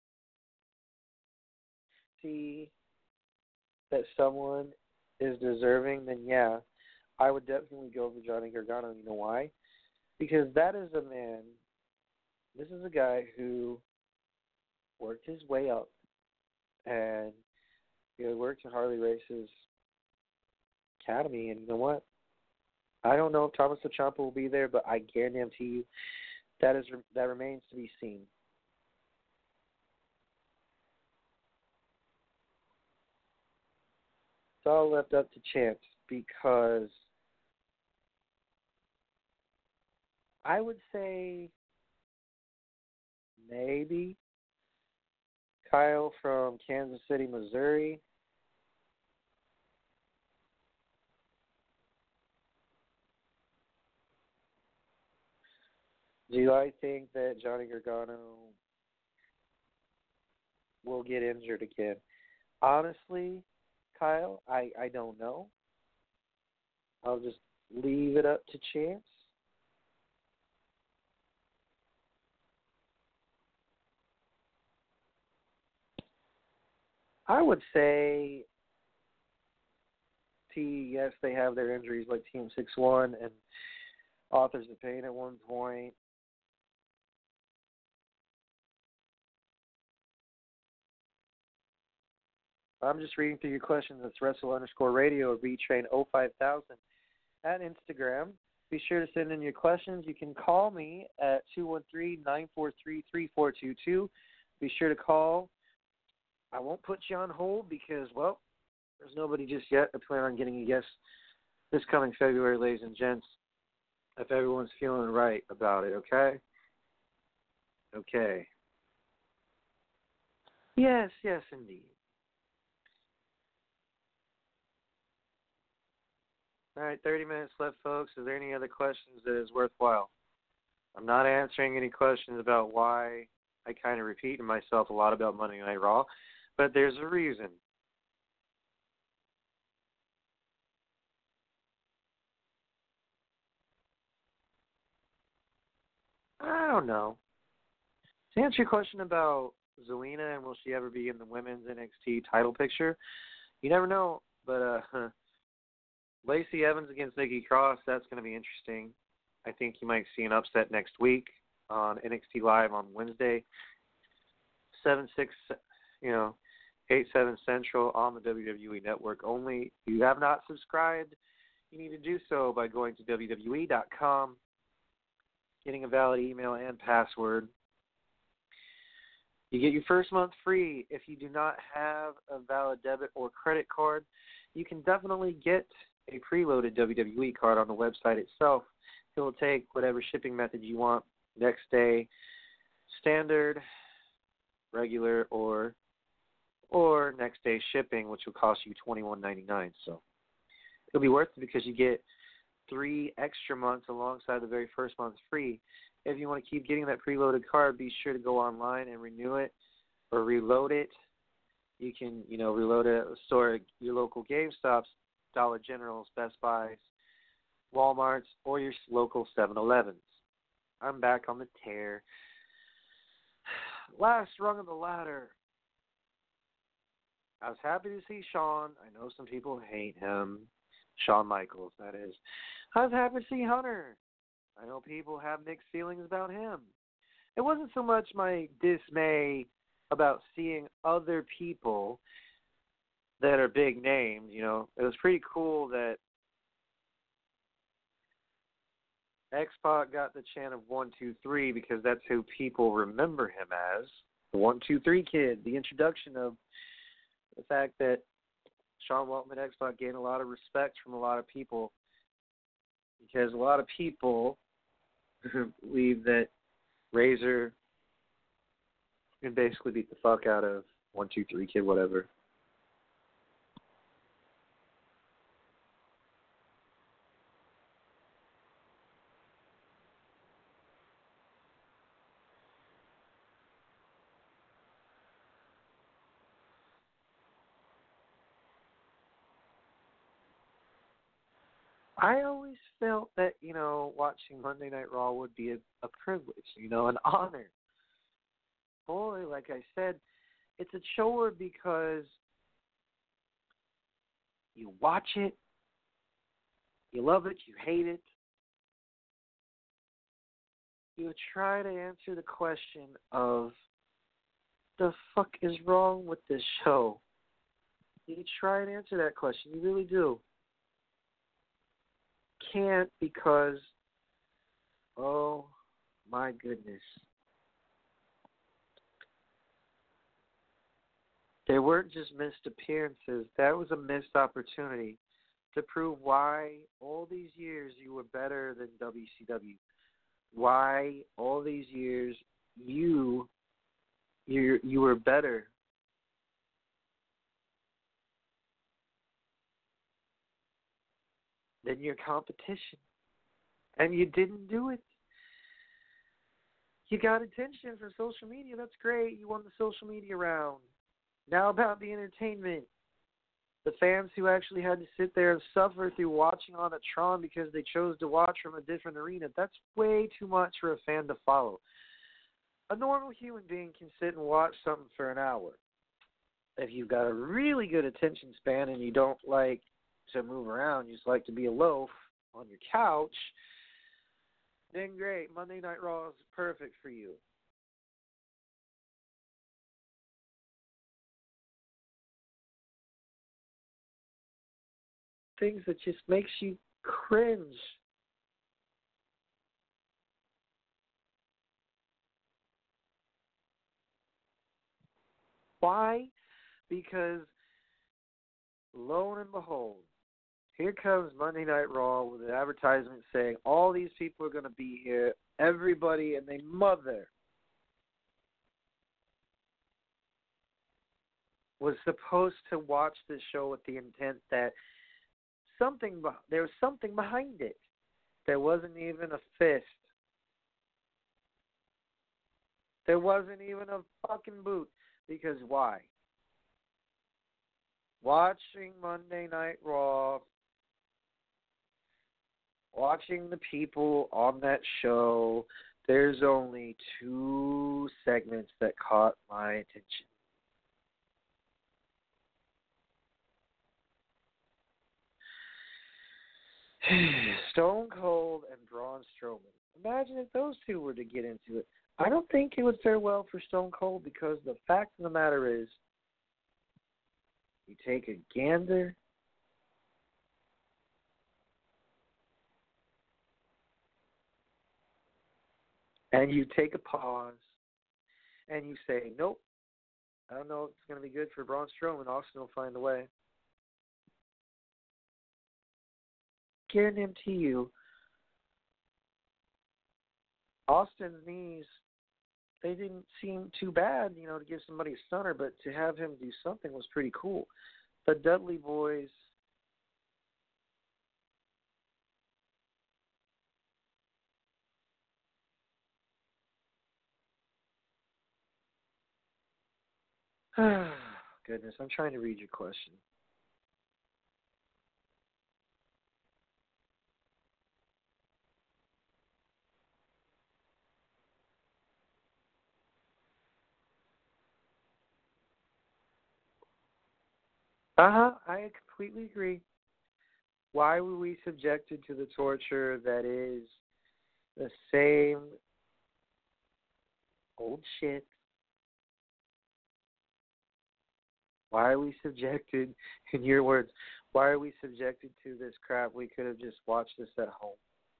see that someone is deserving, then yeah, I would definitely go for Johnny Gargano. You know why? Because that is a man, this is a guy who worked his way up and worked in Harley Race's academy, and you know what? I don't know if Thomas Ciampa will be there, but I guarantee you that remains to be seen. It's all left up to chance because I would say maybe Kyle from Kansas City, Missouri. Do I think that Johnny Gargano will get injured again? Honestly, Kyle, I don't know. I'll just leave it up to chance. I would say, yes, they have their injuries like Team 6-1 and Authors of Pain at one point. I'm just reading through your questions. It's Wrestle_Radio or Retrain05000 at Instagram. Be sure to send in your questions. You can call me at 213-943-3422. Be sure to call. I won't put you on hold because, well, there's nobody just yet. I plan on getting a guest this coming February, ladies and gents, if everyone's feeling right about it, okay? Okay. Yes, indeed. All right, 30 minutes left, folks. Is there any other questions that is worthwhile? I'm not answering any questions about why I kind of repeat myself a lot about Monday Night Raw, but there's a reason. I don't know. To answer your question about Zelina and will she ever be in the women's NXT title picture, you never know. But Lacey Evans against Nikki Cross, that's going to be interesting. I think you might see an upset next week on NXT Live on Wednesday, 7/6, 8/7 Central on the WWE Network only. If you have not subscribed, you need to do so by going to WWE.com, getting a valid email and password. You get your first month free. If you do not have a valid debit or credit card, you can definitely get a preloaded WWE card on the website itself. It will take whatever shipping method you want, next day, standard, regular, or next day shipping, which will cost you $21.99. So it'll be worth it because you get 3 extra months alongside the very first month free. If you want to keep getting that preloaded card, be sure to go online and renew it or reload it. You can, reload it at the store at your local GameStops, Dollar Generals, Best Buys, Walmarts, or your local 7-Elevens. I'm back on the tear. Last rung of the ladder. I was happy to see Shawn. I know some people hate him. Shawn Michaels, that is. I was happy to see Hunter. I know people have mixed feelings about him. It wasn't so much my dismay about seeing other people that are big names. It was pretty cool that X-Pac got the chant of 1, 2, 3 because that's who people remember him as. The 1, 2, 3 kid. The introduction of the fact that Sean Waltman X-Pac gained a lot of respect from a lot of people because a lot of people believe that Razor can basically beat the fuck out of 1, 2, 3 kid, whatever. I always felt that, watching Monday Night Raw would be a privilege, an honor. Boy, like I said, it's a chore because you watch it, you love it, you hate it. You try to answer the question of the fuck is wrong with this show? You try and answer that question. You really do. Can't because, oh my goodness. They weren't just missed appearances. That was a missed opportunity to prove why all these years you were better than WCW. Why all these years you were better than your competition. And you didn't do it. You got attention from social media. That's great. You won the social media round. Now about the entertainment. The fans who actually had to sit there and suffer through watching on a Tron because they chose to watch from a different arena. That's way too much for a fan to follow. A normal human being can sit and watch something for an hour. If you've got a really good attention span and you don't like to move around, you just like to be a loaf on your couch, then great. Monday Night Raw is perfect for you. Things that just makes you cringe. Why? Because lo and behold, here comes Monday Night Raw with an advertisement saying all these people are going to be here, everybody and their mother was supposed to watch this show with the intent that There was something behind it. There wasn't even a fist. There wasn't even a fucking boot. Because why? Watching Monday Night Raw, watching the people on that show, there's only 2 segments that caught my attention. Stone Cold and Braun Strowman. Imagine if those two were to get into it. I don't think it would fare well for Stone Cold because the fact of the matter is, you take a gander and you take a pause and you say, nope, I don't know if it's going to be good for Braun Strowman. Austin will find a way. Guarantee you, Austin's knees, they didn't seem too bad, to give somebody a stunner, but to have him do something was pretty cool. The Dudley Boys, goodness, I'm trying to read your question. I completely agree. Why were we subjected to the torture that is the same old shit? Why are we subjected, in your words, why are we subjected to this crap? We could have just watched this at home.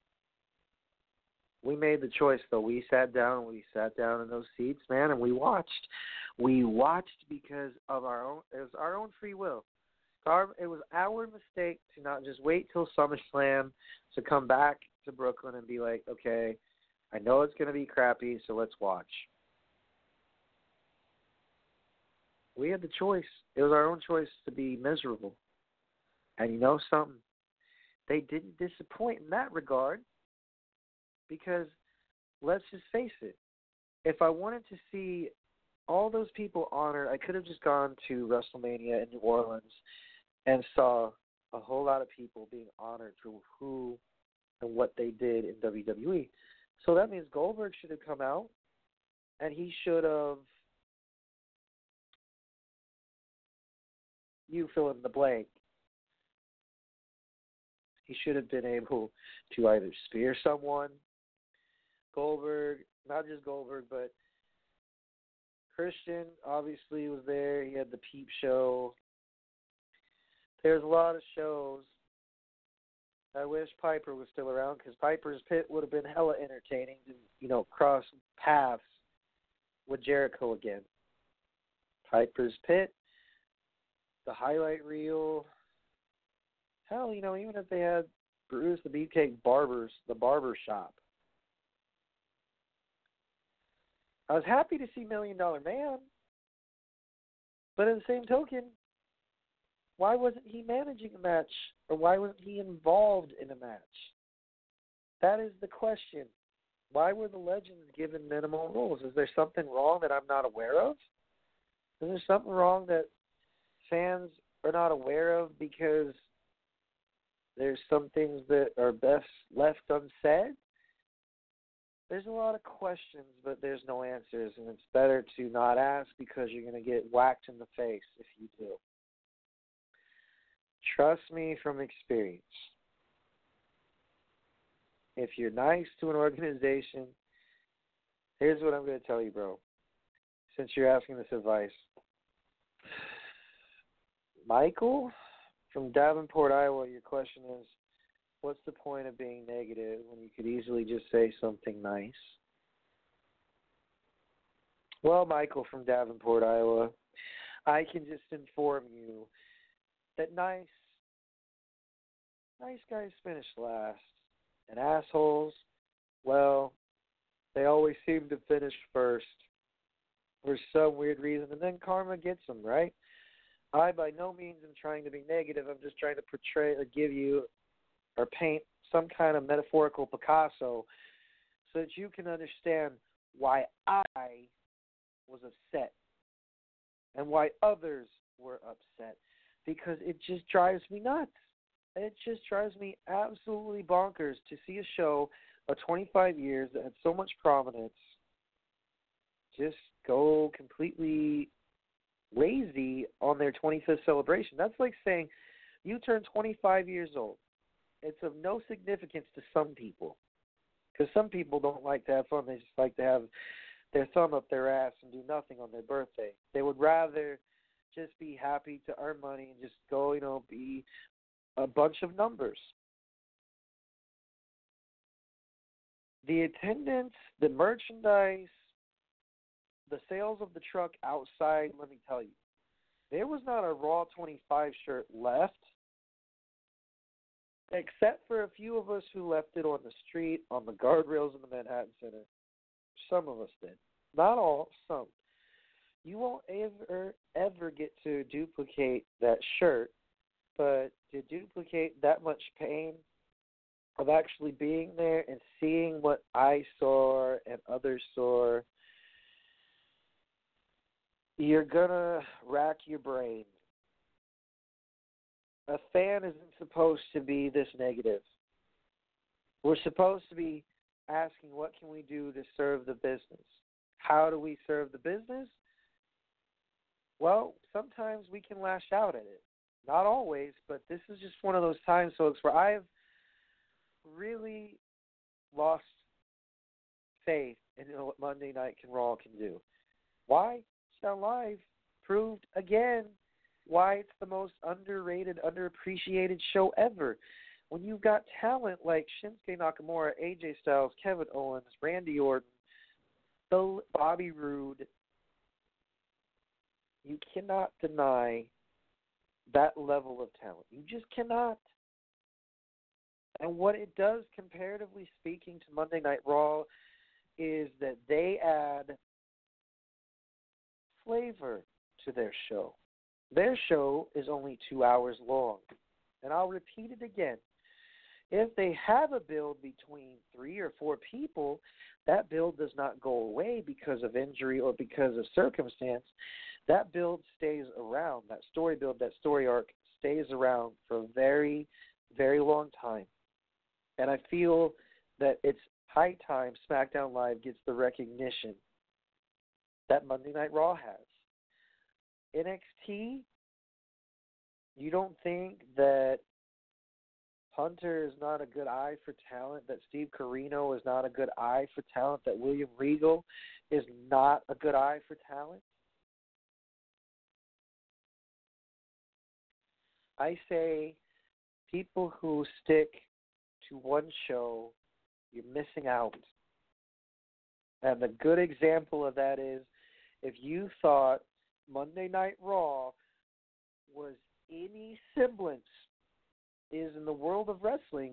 We made the choice, though. We sat down in those seats, man, and we watched. We watched because of it was our own free will. It was our mistake to not just wait till SummerSlam to come back to Brooklyn and be like, okay, I know it's going to be crappy, so let's watch. We had the choice. It was our own choice to be miserable. And you know something? They didn't disappoint in that regard because, let's just face it, if I wanted to see all those people honored, I could have just gone to WrestleMania in New Orleans and saw a whole lot of people being honored for who and what they did in WWE. So that means Goldberg should have come out, and he should have, you fill in the blank, he should have been able to either spear someone, Goldberg, not just Goldberg, but Christian obviously was there. He had the Peep Show. There's a lot of shows. I wish Piper was still around because Piper's Pit would have been hella entertaining to, cross paths with Jericho again. Piper's Pit, the highlight reel. Hell, even if they had Bruce the Beefcake the barber shop. I was happy to see $1 Million Man, but in the same token, why wasn't he managing a match, or why wasn't he involved in a match? That is the question. Why were the legends given minimal roles? Is there something wrong that I'm not aware of? Is there something wrong that fans are not aware of because there's some things that are best left unsaid? There's a lot of questions, but there's no answers, and it's better to not ask because you're going to get whacked in the face if you do. Trust me from experience. If you're nice to an organization, here's what I'm going to tell you, bro. Since you're asking this advice. Michael from Davenport, Iowa, your question is, what's the point of being negative when you could easily just say something nice? Well, Michael from Davenport, Iowa, I can just inform you that nice guys finish last. And assholes, well, they always seem to finish first for some weird reason. And then karma gets them, right? I by no means am trying to be negative. I'm just trying to portray or give you or paint some kind of metaphorical Picasso so that you can understand why I was upset and why others were upset, because it just drives me nuts. It just drives me absolutely bonkers to see a show of 25 years that had so much prominence just go completely lazy on their 25th celebration. That's like saying you turn 25 years old. It's of no significance to some people, because some people don't like to have fun. They just like to have their thumb up their ass and do nothing on their birthday. They would rather just be happy to earn money and just go, be a bunch of numbers. The attendance, the merchandise, the sales of the truck outside, let me tell you, there was not a Raw 25 shirt left, except for a few of us who left it on the street, on the guardrails in the Manhattan Center. Some of us did. Not all, some. You won't ever get to duplicate that shirt, but to duplicate that much pain of actually being there and seeing what I saw and others saw, you're going to rack your brain. A fan isn't supposed to be this negative. We're supposed to be asking, what can we do to serve the business? How do we serve the business? Well, sometimes we can lash out at it. Not always, but this is just one of those times, folks, where I've really lost faith in what Monday Night Raw can do. Why? SmackDown Live proved again why it's the most underrated, underappreciated show ever. When you've got talent like Shinsuke Nakamura, AJ Styles, Kevin Owens, Randy Orton, Bobby Roode, you cannot deny that level of talent. You just cannot. And what it does, comparatively speaking, to Monday Night Raw is that they add flavor to their show. Their show is only 2 hours long. And I'll repeat it again. If they have a build between 3 or 4 people, that build does not go away because of injury or because of circumstance. That build stays around. That story build, that story arc stays around for a very, very long time. And I feel that it's high time SmackDown Live gets the recognition that Monday Night Raw has. NXT, you don't think that Hunter is not a good eye for talent, that Steve Corino is not a good eye for talent, that William Regal is not a good eye for talent? I say people who stick to one show, you're missing out. And a good example of that is if you thought Monday Night Raw was any semblance is in the world of wrestling,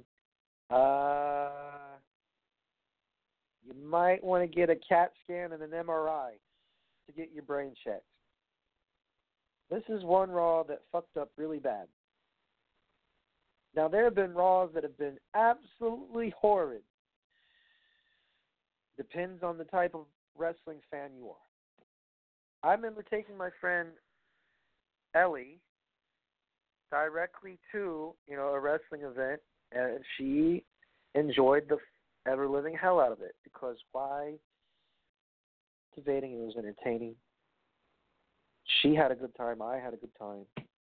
you might want to get a CAT scan and an MRI to get your brain checked. This is one Raw that fucked up really bad. Now, there have been Raws that have been absolutely horrid. Depends on the type of wrestling fan you are. I remember taking my friend Ellie directly to, a wrestling event, and she enjoyed the ever-living hell out of it because why? Debating, it was entertaining. She had a good time. I had a good time.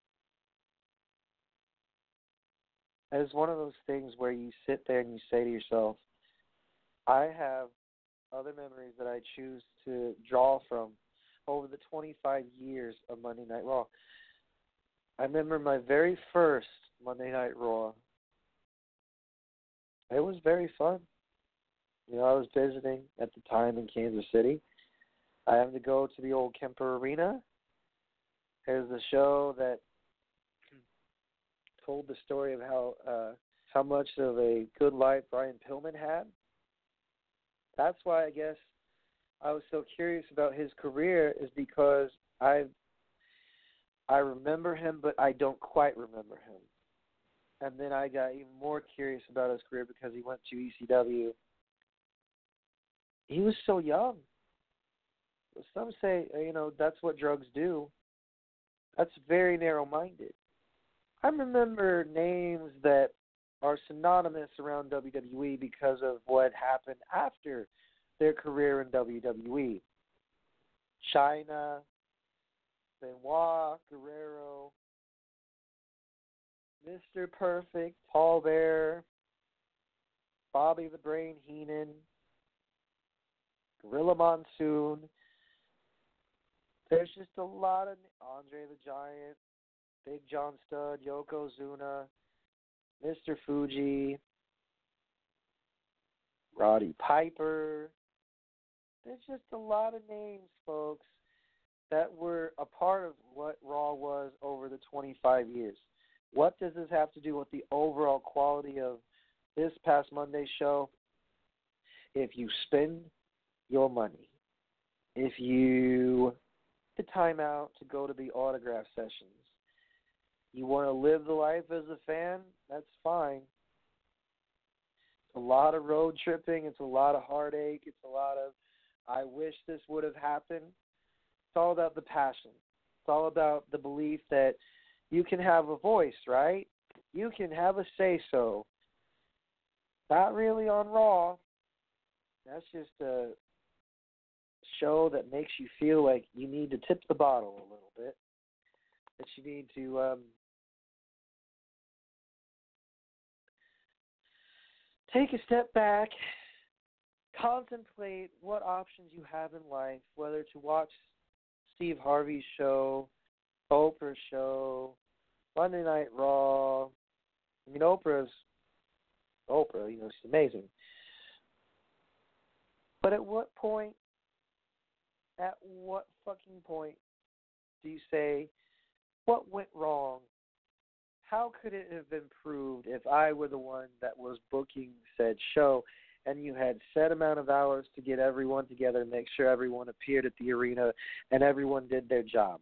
It was one of those things where you sit there and you say to yourself, I have other memories that I choose to draw from over the 25 years of Monday Night Raw. I remember my very first Monday Night Raw. It was very fun. I was visiting at the time in Kansas City. I happened to go to the old Kemper Arena. There's a show that told the story of how much of a good life Brian Pillman had. That's why I guess I was so curious about his career, is because I've I remember him, but I don't quite remember him. And then I got even more curious about his career because he went to ECW. He was so young. Some say, that's what drugs do. That's very narrow-minded. I remember names that are synonymous around WWE because of what happened after their career in WWE. Chyna, Benoit, Guerrero, Mr. Perfect, Paul Bearer, Bobby the Brain Heenan, Gorilla Monsoon. There's just a lot of Andre the Giant, Big John Studd, Yokozuna, Mr. Fuji, Roddy Piper. There's just a lot of names, folks, that were a part of what Raw was over the 25 years. What does this have to do with the overall quality of this past Monday show? If you spend your money, if you take the time out to go to the autograph sessions, you want to live the life as a fan, that's fine. It's a lot of road tripping. It's a lot of heartache. It's a lot of, I wish this would have happened. It's all about the passion. It's all about the belief that you can have a voice, right? You can have a say-so. Not really on Raw. That's just a show that makes you feel like you need to tip the bottle a little bit. That you need to take a step back, contemplate what options you have in life, whether to watch Steve Harvey's show, Oprah's show, Monday Night Raw. I mean, Oprah, she's amazing. But at what fucking point do you say, what went wrong? How could it have improved if I were the one that was booking said show and you had set amount of hours to get everyone together and make sure everyone appeared at the arena and everyone did their job?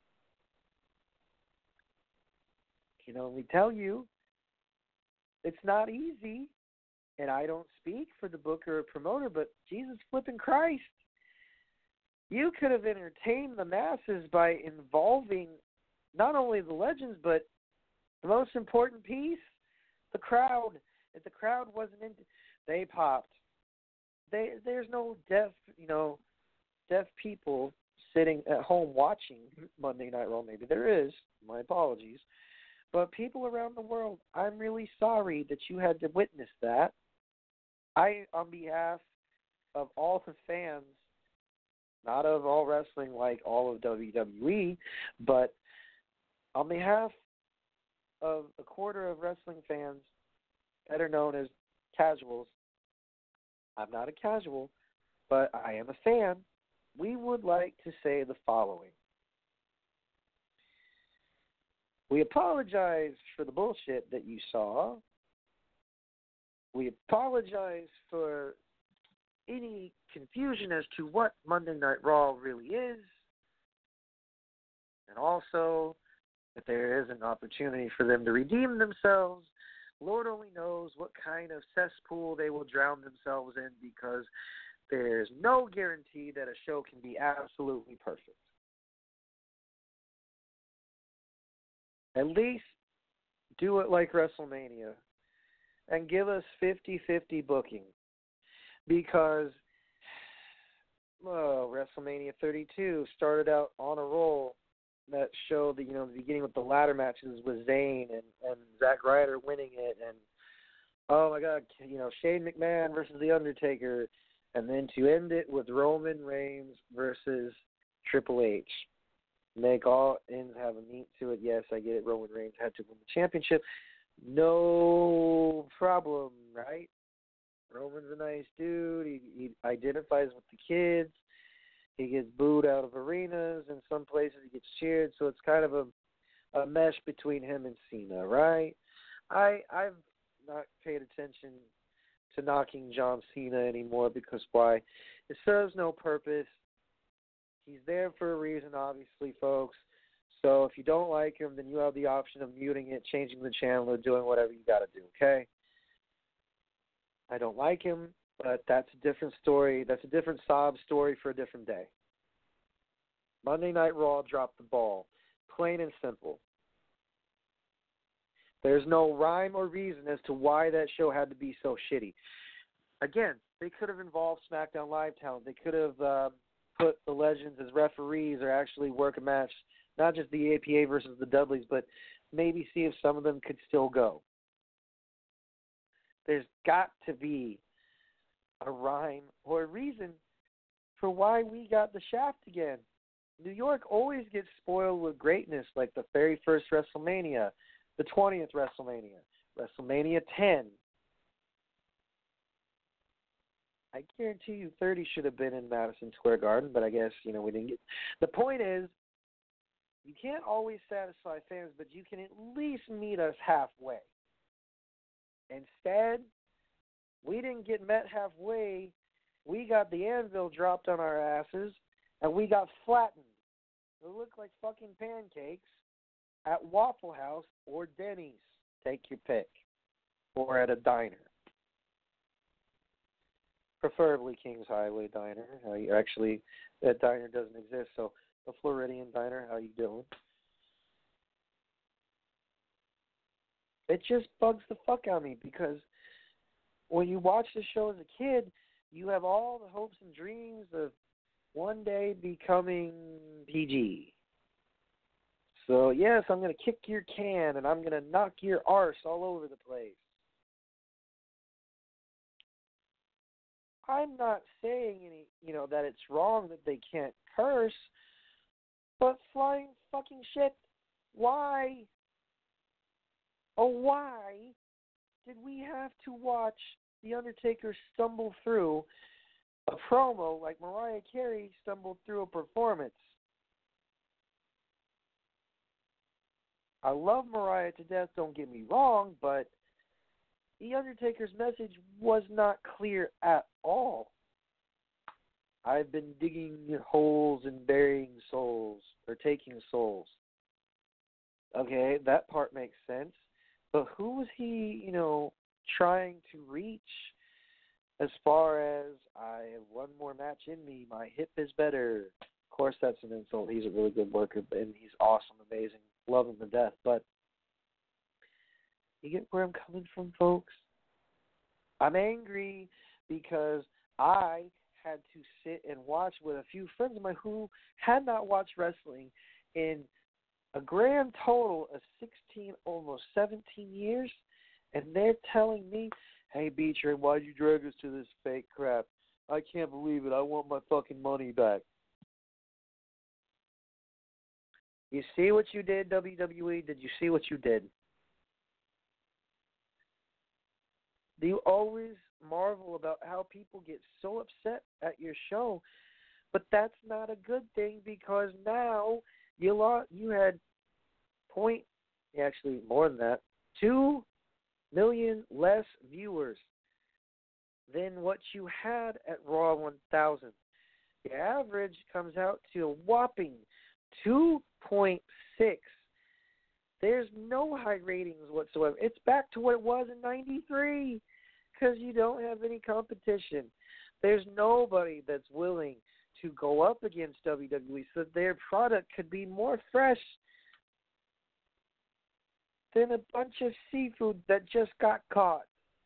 I can only tell you, it's not easy, and I don't speak for the booker or promoter, but Jesus flipping Christ. You could have entertained the masses by involving not only the legends, but the most important piece, the crowd. If the crowd wasn't into, they popped. There's no deaf people sitting at home watching Monday Night Raw. Maybe there is. My apologies. But people around the world, I'm really sorry that you had to witness that. On behalf of all the fans, not of all wrestling like all of WWE, but on behalf of a quarter of wrestling fans that are known as casuals, I'm not a casual, but I am a fan, we would like to say the following. We apologize for the bullshit that you saw. We apologize for any confusion as to what Monday Night Raw really is. And also, if there is an opportunity for them to redeem themselves, Lord only knows what kind of cesspool they will drown themselves in, because there's no guarantee that a show can be absolutely perfect. At least do it like WrestleMania and give us 50-50 booking, because WrestleMania 32 started out on a roll that showed the beginning with the ladder matches with Zayn and Zack Ryder winning it, and oh my God, Shane McMahon versus The Undertaker, and then to end it with Roman Reigns versus Triple H. Make all ends have a meat to it. Yes, I get it. Roman Reigns had to win the championship. No problem, right? Roman's a nice dude. He identifies with the kids. He gets booed out of arenas. In some places he gets cheered. So it's kind of a mesh between him and Cena, right? I've not paid attention to knocking John Cena anymore, because why? It serves no purpose. He's there for a reason, obviously, folks. So if you don't like him, then you have the option of muting it, changing the channel, or doing whatever you got to do, okay? I don't like him, but that's a different story. That's a different sob story for a different day. Monday Night Raw dropped the ball, plain and simple. There's no rhyme or reason as to why that show had to be so shitty. Again, they could have involved SmackDown Live talent. They could have put the Legends as referees or actually work a match, not just the APA versus the Dudleys, but maybe see if some of them could still go. There's got to be a rhyme or a reason for why we got the shaft again. New York always gets spoiled with greatness, like the very first WrestleMania, the 20th WrestleMania, WrestleMania 10. I guarantee you 30 should have been in Madison Square Garden, but I guess, we didn't get. The point is, you can't always satisfy fans, but you can at least meet us halfway. Instead, we didn't get met halfway. We got the anvil dropped on our asses, and we got flattened. We looked like fucking pancakes at Waffle House or Denny's. Take your pick. Or at a diner. Preferably Kings Highway Diner. Actually, that diner doesn't exist, so the Floridian Diner, how you doing? It just bugs the fuck out of me because when you watch the show as a kid, you have all the hopes and dreams of one day becoming PG. So, yes, I'm going to kick your can and I'm going to knock your arse all over the place. I'm not saying that it's wrong that they can't curse, but flying fucking shit, why? Oh, why did we have to watch The Undertaker stumble through a promo like Mariah Carey stumbled through a performance? I love Mariah to death, don't get me wrong, but The Undertaker's message was not clear at all. I've been digging holes and burying souls, or taking souls. Okay, that part makes sense. But who was he, trying to reach as far as, I have one more match in me, my hip is better? Of course, that's an insult. He's a really good worker, and he's awesome, amazing, love him to death. But you get where I'm coming from, folks? I'm angry because I had to sit and watch with a few friends of mine who had not watched wrestling in a grand total of 16, almost 17 years, and they're telling me, hey, B-Train, why'd you drag us to this fake crap? I can't believe it. I want my fucking money back. You see what you did, WWE? Did you see what you did? Do you always marvel about how people get so upset at your show? But that's not a good thing because now you had actually more than that, 2 million less viewers than what you had at Raw 1000. The average comes out to a whopping 2.6. There's no high ratings whatsoever. It's back to what it was in 93 because you don't have any competition. There's nobody that's willing to go up against WWE so their product could be more fresh than a bunch of seafood that just got caught.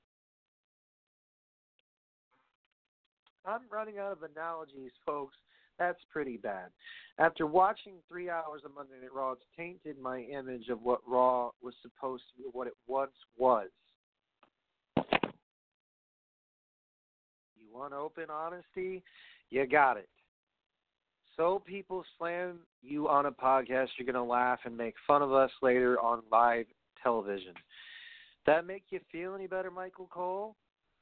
I'm running out of analogies, folks. That's pretty bad. After watching 3 hours of Monday Night Raw, it's tainted my image of what Raw was supposed to be, what it once was. You want open honesty? You got it. So people slam you on a podcast, you're going to laugh and make fun of us later on live television. That make you feel any better, Michael Cole?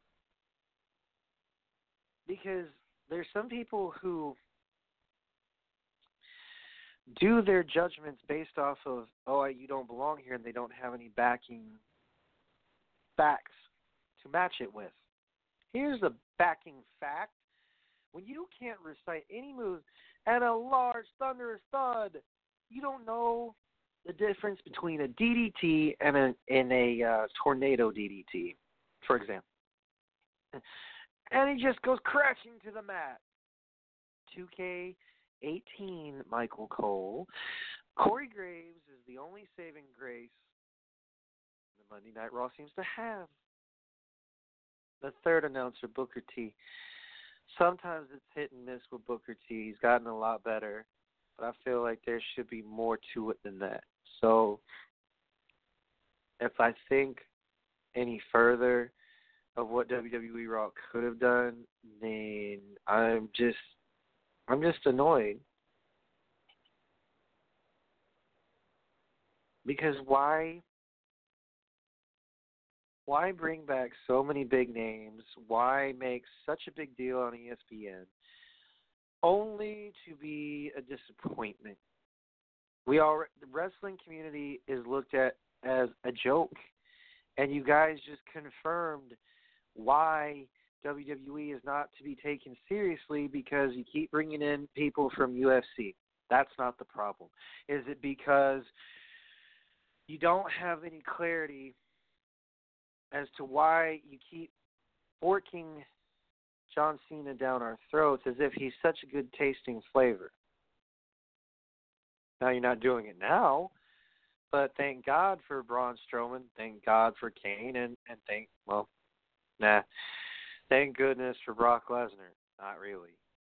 Because there's some people who do their judgments based off of, you don't belong here, and they don't have any backing facts to match it with. Here's a backing fact. When you can't recite any moves and a large thunderous thud you don't know the difference between a DDT and a tornado DDT, for example. And he just goes crashing to the mat. 2K18, Michael Cole. Corey Graves is the only saving grace the Monday Night Raw seems to have. The third announcer, Booker T. Sometimes it's hit and miss with Booker T. He's gotten a lot better, but I feel like there should be more to it than that. So if I think any further of what WWE Raw could have done, then I'm just annoyed. Because why bring back so many big names? Why make such a big deal on ESPN only to be a disappointment? The wrestling community is looked at as a joke, and you guys just confirmed why WWE is not to be taken seriously because you keep bringing in people from UFC. That's not the problem. Is it because you don't have any clarity as to why you keep forking John Cena down our throats as if he's such a good tasting flavor? Now you're not doing it now, but thank God for Braun Strowman, thank God for Kane, and thank goodness for Brock Lesnar. Not really.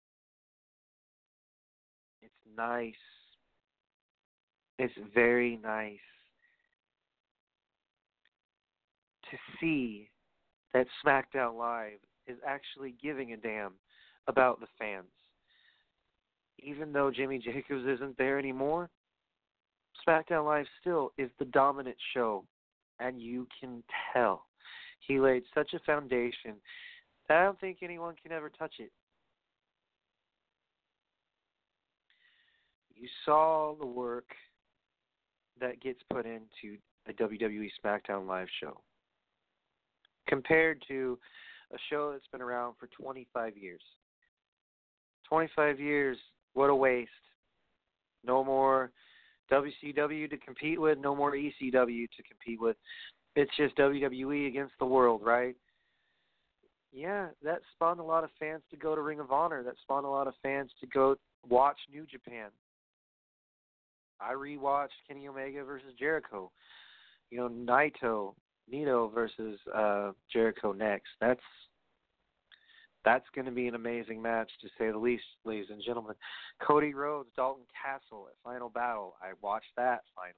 It's nice. It's very nice to see that SmackDown Live is actually giving a damn about the fans. Even though Jimmy Jacobs isn't there anymore, SmackDown Live still is the dominant show, and you can tell. He laid such a foundation that I don't think anyone can ever touch it. You saw the work that gets put into a WWE SmackDown Live show compared to a show that's been around for 25 years. 25 years, what a waste. No more WCW to compete with, no more ECW to compete with. It's just WWE against the world, right? Yeah, that spawned a lot of fans to go to Ring of Honor. That spawned a lot of fans to go watch New Japan. I rewatched Kenny Omega versus Jericho. Naito versus Jericho next. That's going to be an amazing match, to say the least, ladies and gentlemen. Cody Rhodes, Dalton Castle at Final Battle. I watched that finally.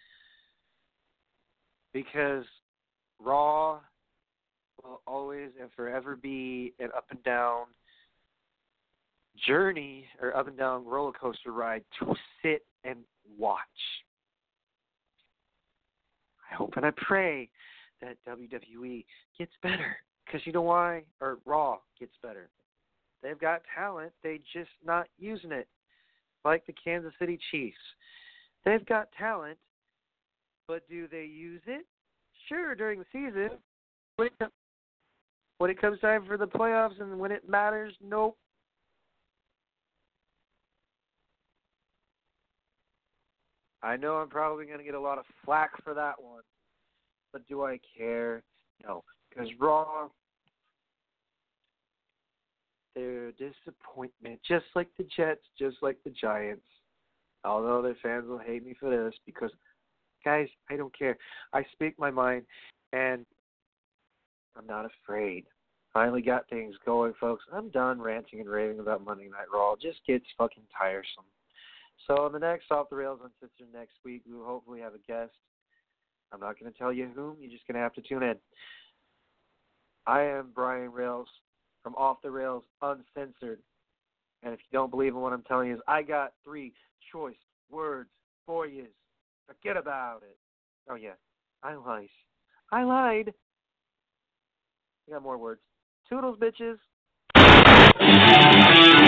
Because Raw will always and forever be an up and down journey or up and down roller coaster ride to sit and watch. I hope and I pray that WWE gets better. Because you know why? Or Raw gets better. They've got talent. They're just not using it. Like the Kansas City Chiefs. They've got talent, but do they use it? Sure, during the season. When it comes time for the playoffs and when it matters, nope. I know I'm probably going to get a lot of flack for that one. But do I care? No. Because Raw, they're a disappointment. Just like the Jets, just like the Giants. Although their fans will hate me for this because, guys, I don't care. I speak my mind, and I'm not afraid. Finally got things going, folks. I'm done ranting and raving about Monday Night Raw. It just gets fucking tiresome. So on the next Off the Rails Uncensored next week, we will hopefully have a guest. I'm not going to tell you whom. You're just going to have to tune in. I am Brian Rails from Off the Rails Uncensored. And if you don't believe in what I'm telling you, I got 3 choice words for you. Forget about it. Oh, yeah. I lied. I got more words. Toodles, bitches.